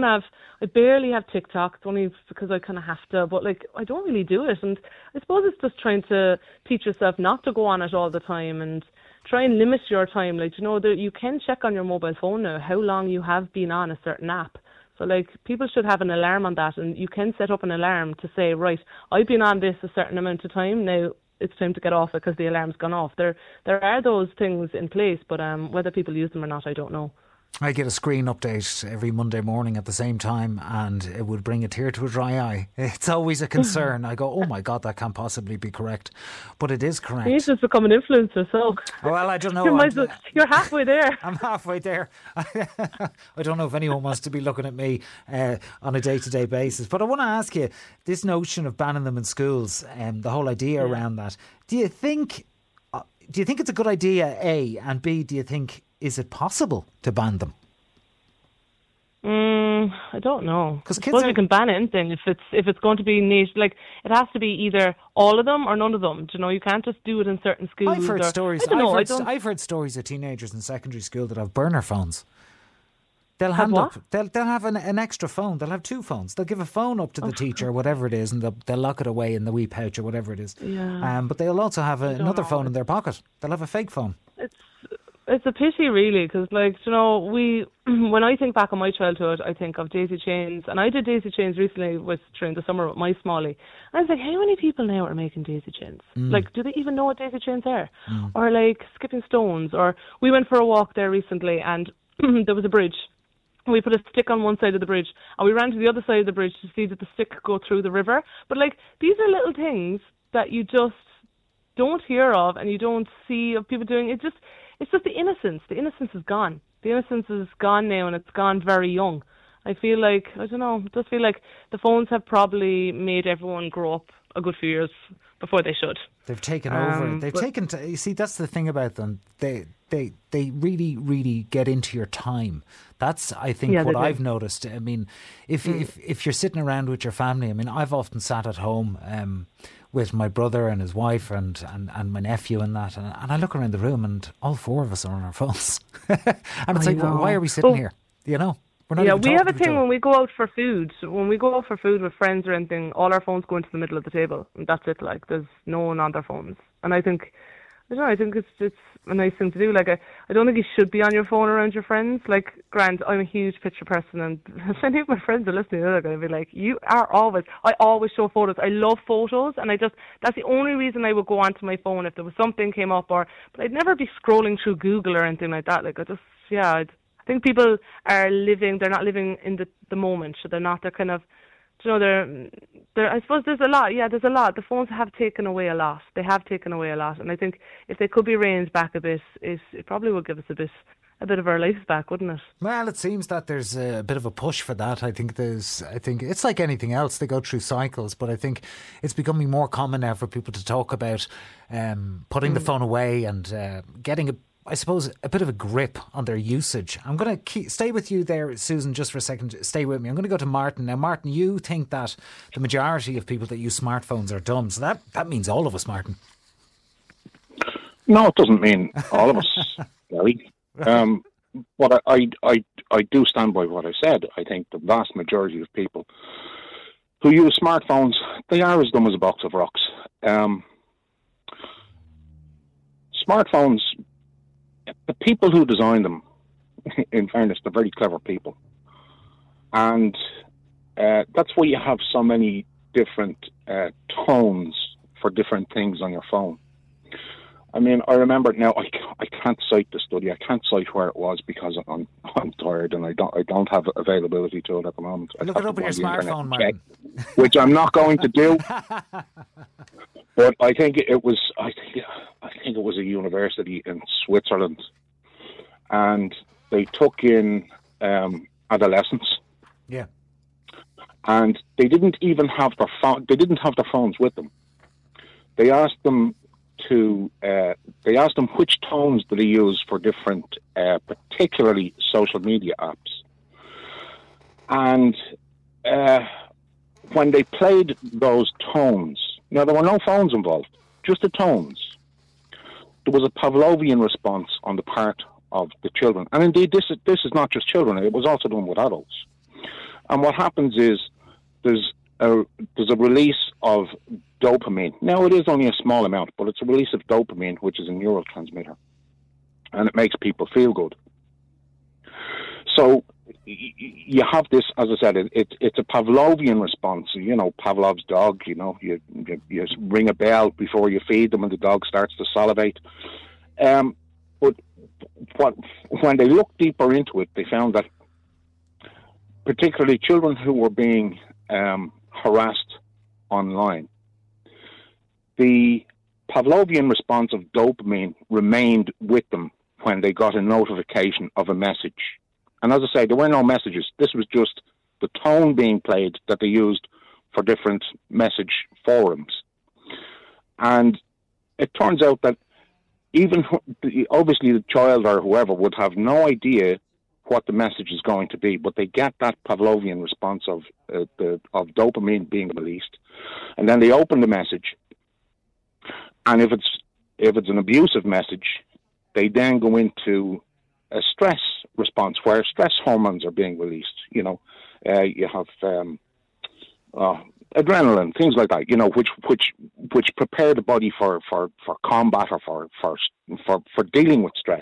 [SPEAKER 18] I barely have TikTok. It's only because I kind of have to, but like, I don't really do it. And I suppose it's just trying to teach yourself not to go on it all the time and try and limit your time. Like, you can check on your mobile phone now how long you have been on a certain app. So, like, people should have an alarm on that, and you can set up an alarm to say, right, I've been on this a certain amount of time, now it's time to get off it because the alarm's gone off. There are those things in place, but whether people use them or not, I don't know.
[SPEAKER 3] I get a screen update every Monday morning at the same time, and it would bring a tear to a dry eye. It's always a concern. I go, oh my God, that can't possibly be correct. But it is correct.
[SPEAKER 18] You just become an influencer, so...
[SPEAKER 3] Well, I don't know.
[SPEAKER 18] You're halfway there.
[SPEAKER 3] I'm halfway there. I don't know if anyone wants to be looking at me on a day-to-day basis. But I want to ask you, this notion of banning them in schools, the whole idea around that, do you think it's a good idea, A, and B, do you think... is it possible to ban them?
[SPEAKER 18] I don't know. I suppose you can ban anything if it's going to be niche. Like, it has to be either all of them or none of them. You know, you can't just do it in certain schools.
[SPEAKER 3] I've heard stories. I've heard stories of teenagers in secondary school that have burner phones. They'll They'll have an extra phone. They'll have two phones. They'll give a phone up to the teacher, whatever it is, and they'll lock it away in the wee pouch or whatever it is.
[SPEAKER 18] Yeah.
[SPEAKER 3] But they'll also have another phone in their pocket. They'll have a fake phone.
[SPEAKER 18] It's a pity, really, because, like, you know, when I think back on my childhood, I think of daisy chains, and I did daisy chains recently during the summer with my smallie. And I was like, how many people now are making daisy chains? Like, do they even know what daisy chains are? Or, like, skipping stones? Or we went for a walk there recently, and there was a bridge. We put a stick on one side of the bridge, and we ran to the other side of the bridge to see that the stick go through the river. But, like, these are little things that you just don't hear of, and you don't see of people doing. It's just the innocence. The innocence is gone. The innocence is gone now, and it's gone very young. I feel like, I don't know, it does feel like the phones have probably made everyone grow up a good few years before they should.
[SPEAKER 3] They've taken over. You see, that's the thing about them. They really, really get into your time. That's, I think, what I've noticed. I mean, if you're sitting around with your family, I mean, I've often sat at home with my brother and his wife and my nephew and that, and I look around the room and all four of us are on our phones. And it's why are we sitting here? You know? We're not
[SPEAKER 18] we have a thing when we go out for food. When we go out for food with friends or anything, all our phones go into the middle of the table. And that's it, like, there's no one on their phones. And I think it's a nice thing to do. Like, I don't think you should be on your phone around your friends. Like, Grant, I'm a huge picture person, and if any of my friends are listening, they're going to be like, I always show photos. I love photos, and that's the only reason I would go onto my phone if there was something came up, but I'd never be scrolling through Google or anything like that. Like, I think people are they're not living in the moment, so they're kind of, you know, I suppose there's a lot. Yeah, there's a lot. The phones have taken away a lot. They have taken away a lot. And I think if they could be reined back a bit, it probably would give us a bit of our lives back, wouldn't it?
[SPEAKER 3] Well, it seems that there's a bit of a push for that. I think it's like anything else. They go through cycles, but I think it's becoming more common now for people to talk about putting the phone away and getting a bit of a grip on their usage. I'm going to stay with you there, Susan, just for a second. Stay with me. I'm going to go to Martin. Now, Martin, you think that the majority of people that use smartphones are dumb. So that means all of us, Martin.
[SPEAKER 19] No, it doesn't mean all of us, Gary. But I do stand by what I said. I think the vast majority of people who use smartphones, they are as dumb as a box of rocks. Smartphones, the people who designed them, in fairness, they're very clever people. And that's why you have so many different tones for different things on your phone. I mean, I remember now, I can't cite the study. I can't cite where it was because I'm tired and I don't have availability to it at the moment.
[SPEAKER 3] Look it up on your smartphone, Martin.
[SPEAKER 19] Which I'm not going to do. But I think it was a university in Switzerland, and they took in adolescents.
[SPEAKER 3] Yeah.
[SPEAKER 19] And they didn't even have their phone. They didn't have their phones with them. They asked them which tones do they use for different, particularly social media apps. And when they played those tones, now there were no phones involved, just the tones. There was a Pavlovian response on the part of the children, and indeed this is not just children; it was also done with adults. And what happens is there's a release of dopamine. Now, it is only a small amount, but it's a release of dopamine, which is a neurotransmitter, and it makes people feel good. So you have this, as I said, it's a Pavlovian response. You know, Pavlov's dog, you know, you ring a bell before you feed them and the dog starts to salivate. But when they looked deeper into it, they found that particularly children who were being harassed online, the Pavlovian response of dopamine remained with them when they got a notification of a message. And as I say, there were no messages. This was just the tone being played that they used for different message forums. And it turns out that even obviously the child or whoever would have no idea what the message is going to be, but they get that Pavlovian response of dopamine being released, and then they open the message, and if it's an abusive message, they then go into a stress response where stress hormones are being released. You know, you have adrenaline, things like that. You know, which prepare the body for combat or for dealing with stress.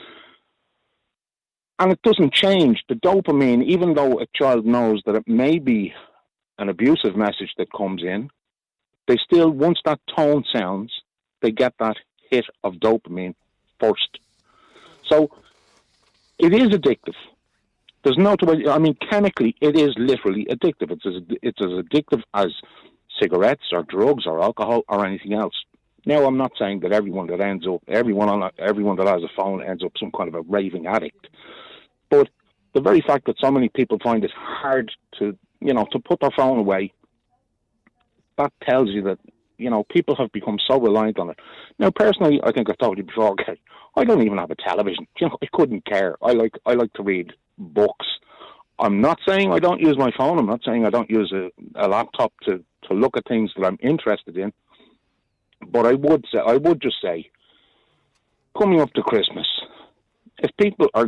[SPEAKER 19] And it doesn't change the dopamine, even though a child knows that it may be an abusive message that comes in. They still, once that tone sounds, they get that hit of dopamine first. So it is addictive. There's no, I mean, chemically, it is literally addictive. It's as addictive as cigarettes or drugs or alcohol or anything else. Now, I'm not saying that everyone that has a phone ends up some kind of a raving addict, but the very fact that so many people find it hard to put their phone away, that tells you that, people have become so reliant on it. Now, personally, I think I've told you before, okay, I don't even have a television. I couldn't care. I like to read books. I'm not saying I don't use my phone. I'm not saying I don't use a laptop to look at things that I'm interested in. But I would just say, coming up to Christmas, if people are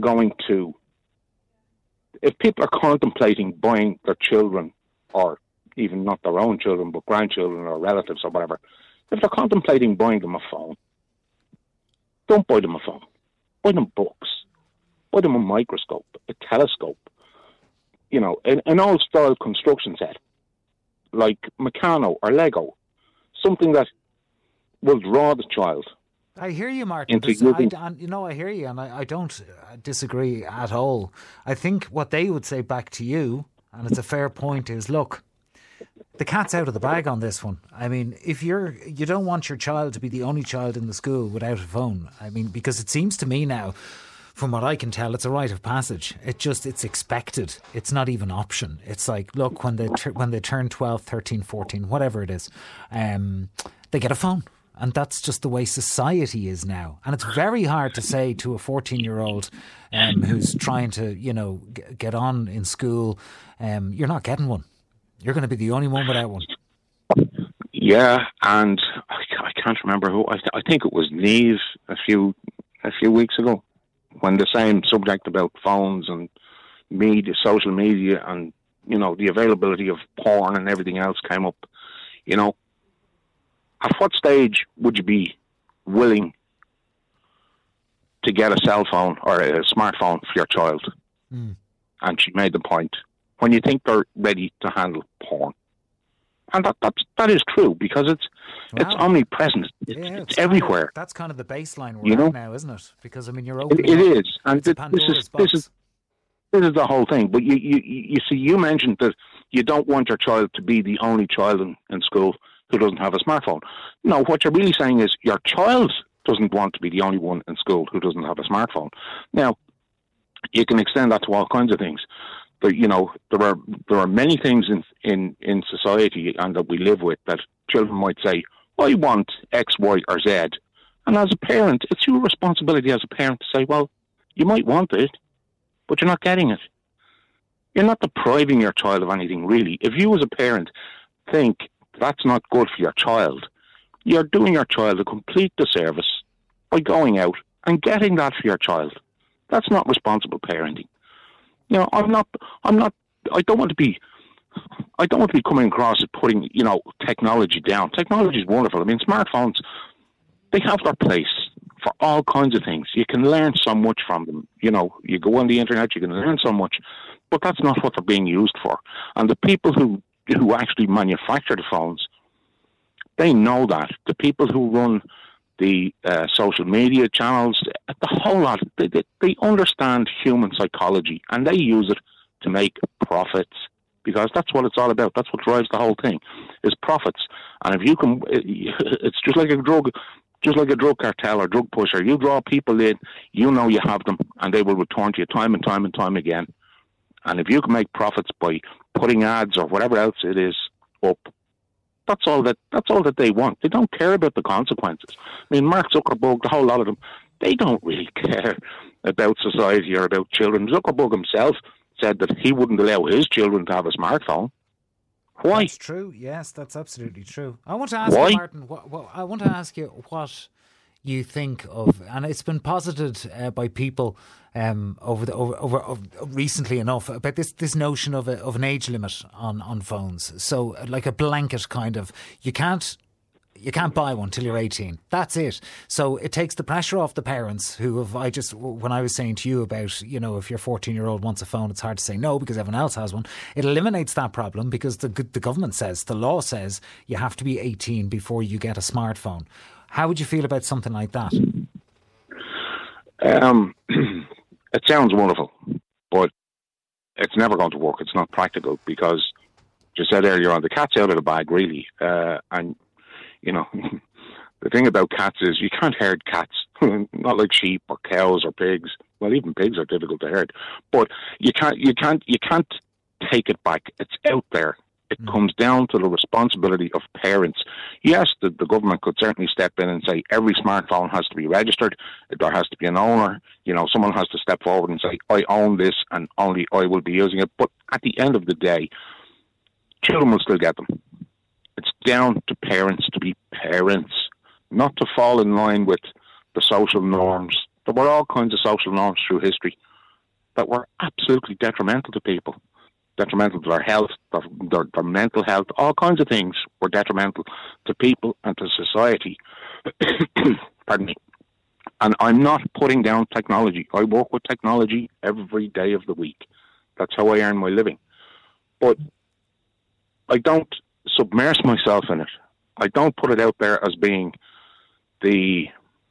[SPEAKER 19] contemplating buying their children, or even not their own children, but grandchildren or relatives or whatever, if they're contemplating buying them a phone, don't buy them a phone. Buy them books. Buy them a microscope, a telescope, an old-style construction set, like Meccano or Lego, something that will draw the child.
[SPEAKER 3] I hear you, Martin. I hear you, and I don't disagree at all. I think what they would say back to you, and it's a fair point, is, look, the cat's out of the bag on this one. I mean, if you don't want your child to be the only child in the school without a phone. I mean, because it seems to me now, from what I can tell, it's a rite of passage. It's expected. It's not even an option. It's like, look, when they turn 12, 13, 14, whatever it is, they get a phone. And that's just the way society is now. And it's very hard to say to a 14-year-old who's trying to, get on in school, you're not getting one. You're going to be the only one without one.
[SPEAKER 19] Yeah, and I can't remember who. I think it was Neve a few weeks ago, when the same subject about phones and media, social media, and the availability of porn and everything else came up. At what stage would you be willing to get a cell phone or a smartphone for your child? Mm. And she made the point, when you think they're ready to handle porn. And that is true, because it's omnipresent. It's everywhere.
[SPEAKER 3] That's kind of the baseline we're at now, isn't it? Because, I mean, you're opening
[SPEAKER 19] it is. And this is the whole thing. But you see, you mentioned that you don't want your child to be the only child in school who doesn't have a smartphone. No, what you're really saying is your child doesn't want to be the only one in school who doesn't have a smartphone. Now, you can extend that to all kinds of things. But, there are many things in society and that we live with that children might say, I want X, Y, or Z. And as a parent, it's your responsibility as a parent to say, well, you might want it, but you're not getting it. You're not depriving your child of anything, really. If you as a parent think that's not good for your child, you're doing your child a complete disservice by going out and getting that for your child. That's not responsible parenting. I don't want to be coming across as putting, technology down. Technology is wonderful. I mean, smartphones, they have their place for all kinds of things. You can learn so much from them. You go on the internet, you can learn so much, but that's not what they're being used for. And the people who actually manufacture the phones, they know that. The people who run the social media channels, the whole lot. They understand human psychology, and they use it to make profits, because that's what it's all about. That's what drives the whole thing, is profits. And if you can, it's just like a drug cartel or drug pusher. You draw people in, you know you have them, and they will return to you time and time and time again. And if you can make profits by putting ads or whatever else it is up, that's all that they want. They don't care about the consequences. I mean, Mark Zuckerberg, the whole lot of them, they don't really care about society or about children. Zuckerberg himself said that he wouldn't allow his children to have a smartphone. Why?
[SPEAKER 3] That's true. Yes, that's absolutely true. I want to ask you, Martin. I want to ask you what you think of, and it's been posited by people over recently enough, about this notion of an age limit on phones. So, like a blanket kind of, you can't buy one till you're 18. That's it. So it takes the pressure off the parents who have, when I was saying to you about, if your 14-year-old wants a phone, it's hard to say no because everyone else has one. It eliminates that problem because the government says, the law says, you have to be 18 before you get a smartphone. How would you feel about something like that?
[SPEAKER 19] It sounds wonderful, but it's never going to work. It's not practical because, you said earlier on, the cat's out of the bag, really. And the thing about cats is you can't herd cats, not like sheep or cows or pigs. Well, even pigs are difficult to herd, but you can't take it back. It's out there. It comes down to the responsibility of parents. Yes, the government could certainly step in and say every smartphone has to be registered. There has to be an owner. Someone has to step forward and say, I own this and only I will be using it. But at the end of the day, children will still get them. It's down to parents to be parents, not to fall in line with the social norms. There were all kinds of social norms through history that were absolutely detrimental to people, detrimental to their health, their mental health. All kinds of things were detrimental to people and to society. Pardon me. And I'm not putting down technology. I work with technology every day of the week. That's how I earn my living. But I don't submerge myself in it. I don't put it out there as being the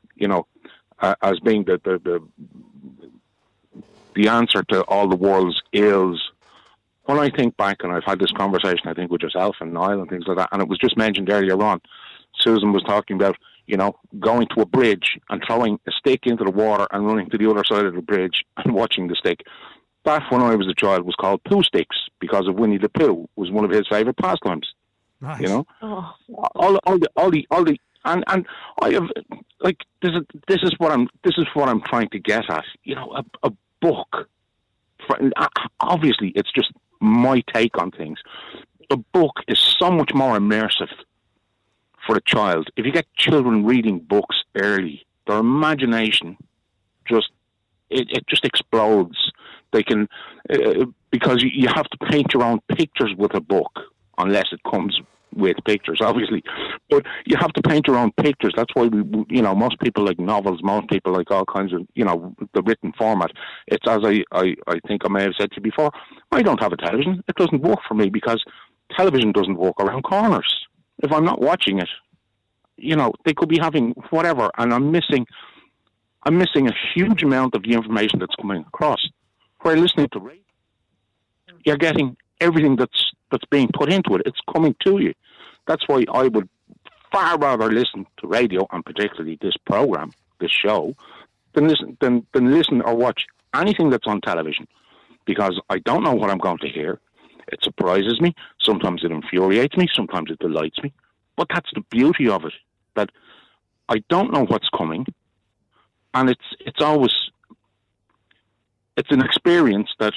[SPEAKER 19] answer to all the world's ills. When I think back, and I've had this conversation, I think, with yourself and Niall and things like that, and it was just mentioned earlier on, Susan was talking about, going to a bridge and throwing a stick into the water and running to the other side of the bridge and watching the stick. That, when I was a child, was called Pooh Sticks because of Winnie the Pooh. Was one of his favourite pastimes.
[SPEAKER 3] Right.
[SPEAKER 19] All the and I have, like, this is what I'm trying to get at. A book. Obviously, it's just my take on things. A book is so much more immersive for a child. If you get children reading books early, their imagination just explodes. They can because you have to paint your own pictures with a book, unless it comes with pictures, obviously. But you have to paint your own pictures. That's why most people like novels. Most people like all kinds of the written format. It's as I think I may have said to you before. I don't have a television. It doesn't work for me because television doesn't work around corners. If I'm not watching it, they could be having whatever, and I'm missing a huge amount of the information that's coming across. Where listening to radio, you're getting everything that's being put into it. It's coming to you. That's why I would far rather listen to radio, and particularly this program, this show, than listen or watch anything that's on television, because I don't know what I'm going to hear. It surprises me. Sometimes it infuriates me. Sometimes it delights me. But that's the beauty of it, that I don't know what's coming, and it's always. It's an experience that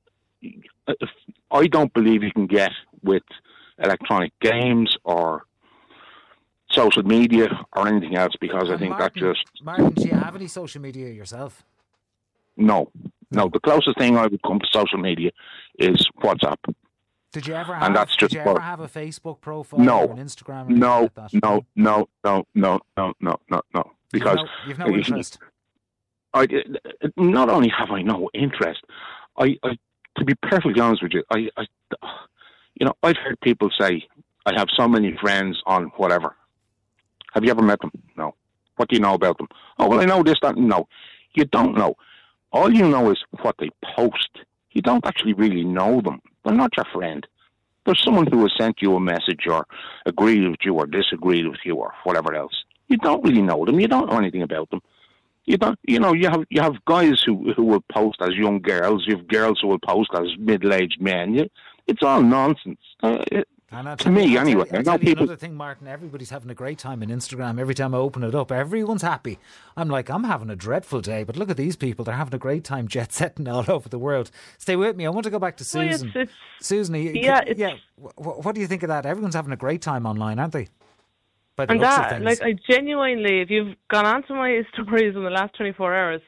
[SPEAKER 19] I don't believe you can get with electronic games or social media or anything else, because I think
[SPEAKER 3] Martin, do you have any social media yourself?
[SPEAKER 19] No. The closest thing I would come to social media is WhatsApp.
[SPEAKER 3] Did you ever
[SPEAKER 19] have
[SPEAKER 3] a Facebook profile or an Instagram?
[SPEAKER 19] No. Because
[SPEAKER 3] you've no interest.
[SPEAKER 19] Not only have I no interest, I to be perfectly honest with you, I've heard people say I have so many friends on whatever. Have you ever met them? No. What do you know about them? Oh, well, I know this, that, and no. You don't know. All you know is what they post. You don't actually really know them. They're not your friend. There's someone who has sent you a message or agreed with you or disagreed with you or whatever else. You don't really know them. You don't know anything about them. You don't. You know, you have guys who will post as young girls. You have girls who will post as middle-aged men. It's all nonsense. To me, anyway.
[SPEAKER 3] I'll tell you another thing, Martin. Everybody's having a great time on Instagram. Every time I open it up, everyone's happy. I'm like, I'm having a dreadful day, but look at these people. They're having a great time jet setting all over the world. Stay with me. I want to go back to Susan.
[SPEAKER 18] Well,
[SPEAKER 3] Susan, what do you think of that? Everyone's having a great time online, aren't they? By the
[SPEAKER 18] And
[SPEAKER 3] looks of
[SPEAKER 18] that,
[SPEAKER 3] things.
[SPEAKER 18] like, I genuinely, if you've gone onto my stories in the last 24 hours,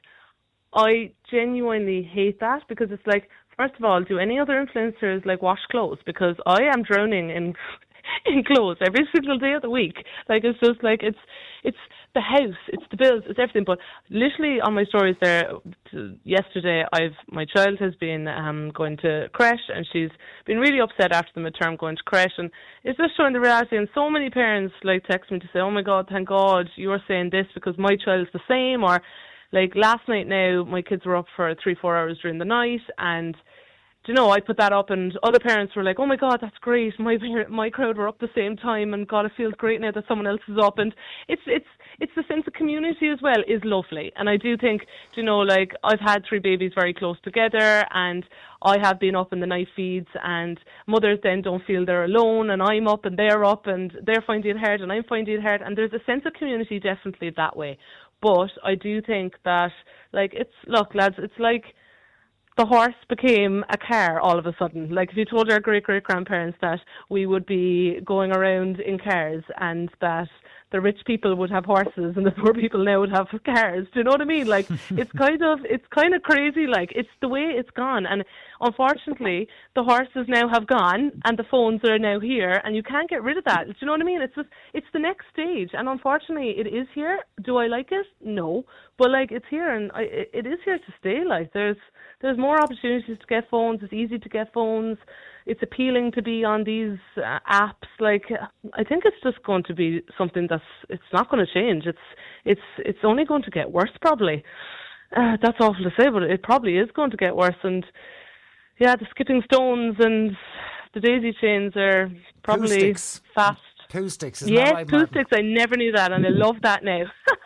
[SPEAKER 18] I genuinely hate that, because it's like, first of all, do any other influencers like wash clothes? Because I am drowning in clothes every single day of the week. Like, it's just like, it's the house, it's the bills, it's everything. But literally on my stories there yesterday, my child has been going to creche, and she's been really upset after the midterm going to creche, and it's just showing the reality. And so many parents like text me to say, oh my God, thank God you are saying this because my child's the same. Or like last night now, my kids were up for 3-4 hours during the night, and do you know, I put that up, and other parents were like, oh my God, that's great. My crowd were up the same time, and God, it feels great now that someone else is up. And it's the sense of community as well is lovely. And I do think, do you know, like, I've had 3 babies very close together, and I have been up in the night feeds, and mothers then don't feel they're alone, and I'm up and they're finding it hard and I'm finding it hard. And there's a sense of community definitely that way. But I do think that, like, look, lads, it's like the horse became a car all of a sudden. Like, if you told our great-great-grandparents that we would be going around in cars and that the rich people would have horses and the poor people now would have cars, do you know what I mean? Like, it's kind of crazy. Like, it's the way it's gone. And unfortunately, the horses now have gone and the phones are now here, and you can't get rid of that. Do you know what I mean? It's the next stage, and unfortunately, it is here. Do I like it? No. But, like, it's here, and it is here to stay. Like, there's more opportunities to get phones. It's easy to get phones. It's appealing to be on these apps. Like, I think it's just going to be something it's not going to change. It's only going to get worse, probably. That's awful to say, but it probably is going to get worse. And yeah, the skipping stones and the daisy chains are probably fast.
[SPEAKER 3] Poo sticks,
[SPEAKER 18] isn't that right, Martin? Poo sticks. I never knew that, and I love that now.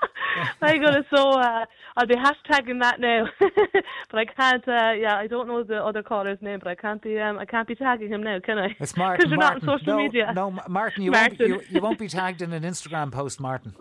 [SPEAKER 18] My goodness, so I'll be hashtagging that now, but I can't. I don't know the other caller's name, but I can't be tagging him now, can I?
[SPEAKER 3] It's Martin.
[SPEAKER 18] Because you're not on social media.
[SPEAKER 3] No, Martin, you won't be tagged in an Instagram post, Martin.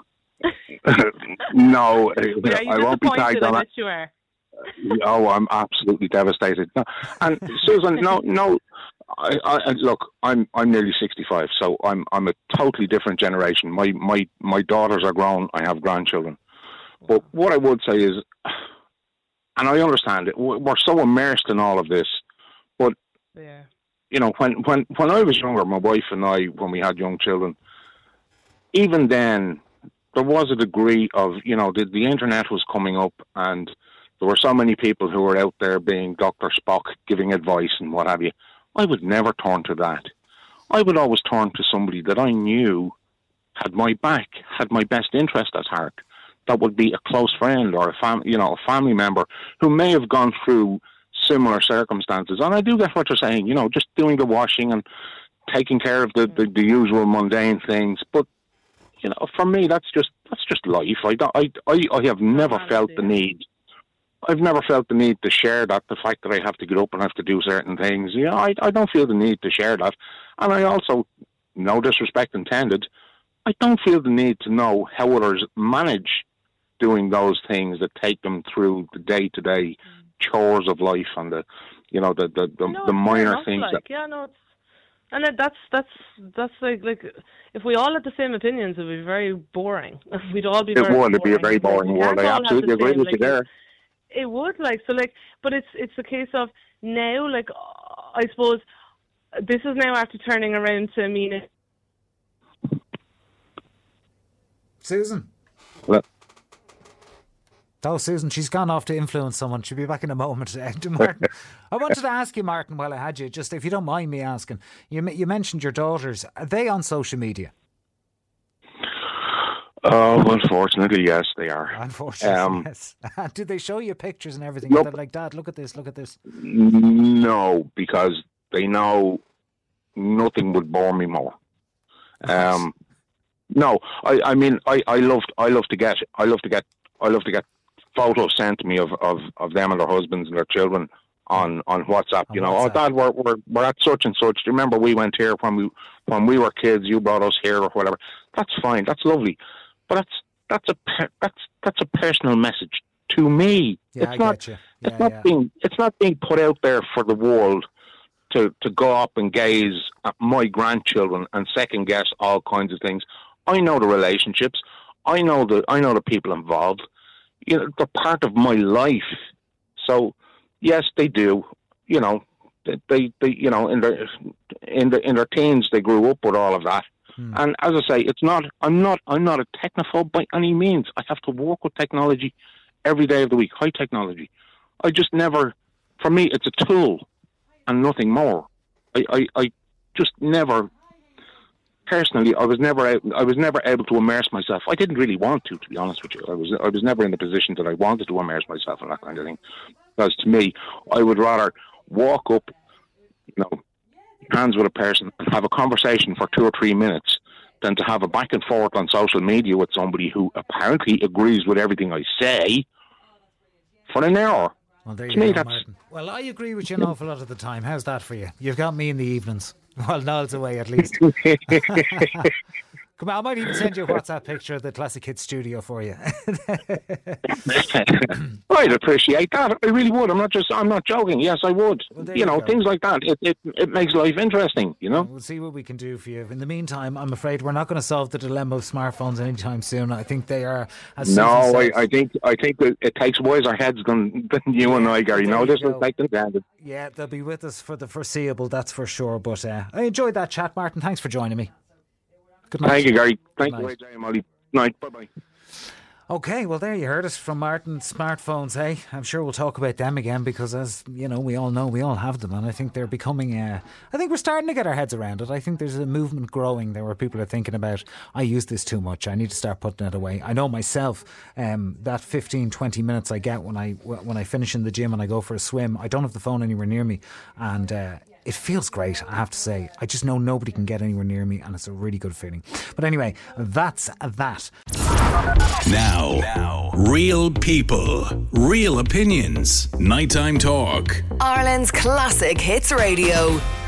[SPEAKER 19] No,
[SPEAKER 18] I
[SPEAKER 19] won't be tagged on it.
[SPEAKER 18] You are.
[SPEAKER 19] Oh, I'm absolutely devastated. No. And Susan, no. I look, I'm nearly 65, so I'm a totally different generation. My daughters are grown. I have grandchildren. But what I would say is, and I understand it, we're so immersed in all of this. But you know, when I was younger, my wife and I, when we had young children, even then there was a degree of, you know, the internet was coming up, and there were so many people who were out there being Dr. Spock, giving advice and what have you. I would never turn to that. I would always turn to somebody that I knew had my back, had my best interest at heart. That would be a close friend or a family member who may have gone through similar circumstances. And I do get what you're saying, you know, just doing the washing and taking care of the usual mundane things. But you know, for me, that's just life. I have never felt the need. I've never felt the need to share that, the fact that I have to get up and have to do certain things. Yeah, I don't feel the need to share that. And I also, no disrespect intended, I don't feel the need to know how others manage doing those things that take them through the day-to-day chores of life and the minor things.
[SPEAKER 18] And that's like if we all had the same opinions, it would be very boring. We'd all be.
[SPEAKER 19] It'd be a very boring world. I absolutely agree with you there.
[SPEAKER 18] It would, but it's a case of now, I suppose this is now after turning around to mean it.
[SPEAKER 3] Susan.
[SPEAKER 19] What?
[SPEAKER 3] Oh, Susan, she's gone off to influence someone. She'll be back in a moment. Martin, I wanted to ask you, Martin, while I had you, just if you don't mind me asking, you mentioned your daughters. Are they on social media?
[SPEAKER 19] Oh, unfortunately, yes, they are.
[SPEAKER 3] Unfortunately, yes. Did they show you pictures and everything?
[SPEAKER 19] Nope.
[SPEAKER 3] They're like, Dad, look at this, look at this.
[SPEAKER 19] No, because they know nothing would bore me more. No, I mean, I love to get photos sent to me of them and their husbands and their children on WhatsApp. You know,
[SPEAKER 3] WhatsApp.
[SPEAKER 19] oh, Dad, we're at such and such. Do you remember we went here when we were kids? You brought us here or whatever. That's fine. That's lovely, but that's a personal message to me.
[SPEAKER 3] Yeah,
[SPEAKER 19] It's not being put out there for the world to go up and gaze at my grandchildren and second guess all kinds of things. I know the relationships. I know the people involved. You know, they're part of my life. So yes, they do. You know, they you know, in their teens they grew up with all of that. And as I say, I'm not a technophobe by any means. I have to work with technology every day of the week, high technology. I just never, for me, it's a tool and nothing more. I just never, personally, I was never able to immerse myself. I didn't really want to be honest with you. I was never in the position that I wanted to immerse myself in that kind of thing. Because to me, I would rather walk up, you know, hands with a person and have a conversation for 2 or 3 minutes than to have a back and forth on social media with somebody who apparently agrees with everything I say for an hour.
[SPEAKER 3] Well, there
[SPEAKER 19] to
[SPEAKER 3] you
[SPEAKER 19] me,
[SPEAKER 3] go, Martin. Well, I agree with you an awful lot of the time. How's that for you? You've got me in the evenings. Well, Niall's away at least. Come on, I might even send you a WhatsApp picture of the Classic Hits studio for you.
[SPEAKER 19] I'd appreciate that. I really would. I'm not joking. Yes, I would.
[SPEAKER 3] Well,
[SPEAKER 19] you know, things like that. It makes life interesting, you know?
[SPEAKER 3] We'll see what we can do for you. In the meantime, I'm afraid we're not going to solve the dilemma of smartphones anytime soon. I think they are...
[SPEAKER 19] No, I think that it takes wiser heads than you and I, Gary. No, this is like the standard.
[SPEAKER 3] Yeah, they'll be with us for the foreseeable, that's for sure. But I enjoyed that chat, Martin. Thanks for joining me. Good night.
[SPEAKER 19] Thank you, Gary. Thank you, AJ and Molly. Night. Bye-bye.
[SPEAKER 3] Okay, well, there you heard it from Martin. Smartphones, hey? I'm sure we'll talk about them again because, as you know, we all have them, and I think they're becoming... I think we're starting to get our heads around it. I think there's a movement growing there where people are thinking about, I use this too much, I need to start putting it away. I know myself, that 15, 20 minutes I get when I finish in the gym and I go for a swim, I don't have the phone anywhere near me, and... it feels great, I have to say. I just know nobody can get anywhere near me, and it's a really good feeling. But anyway, that's that.
[SPEAKER 1] Now, real people, real opinions. Nighttime Talk.
[SPEAKER 2] Ireland's Classic Hits Radio.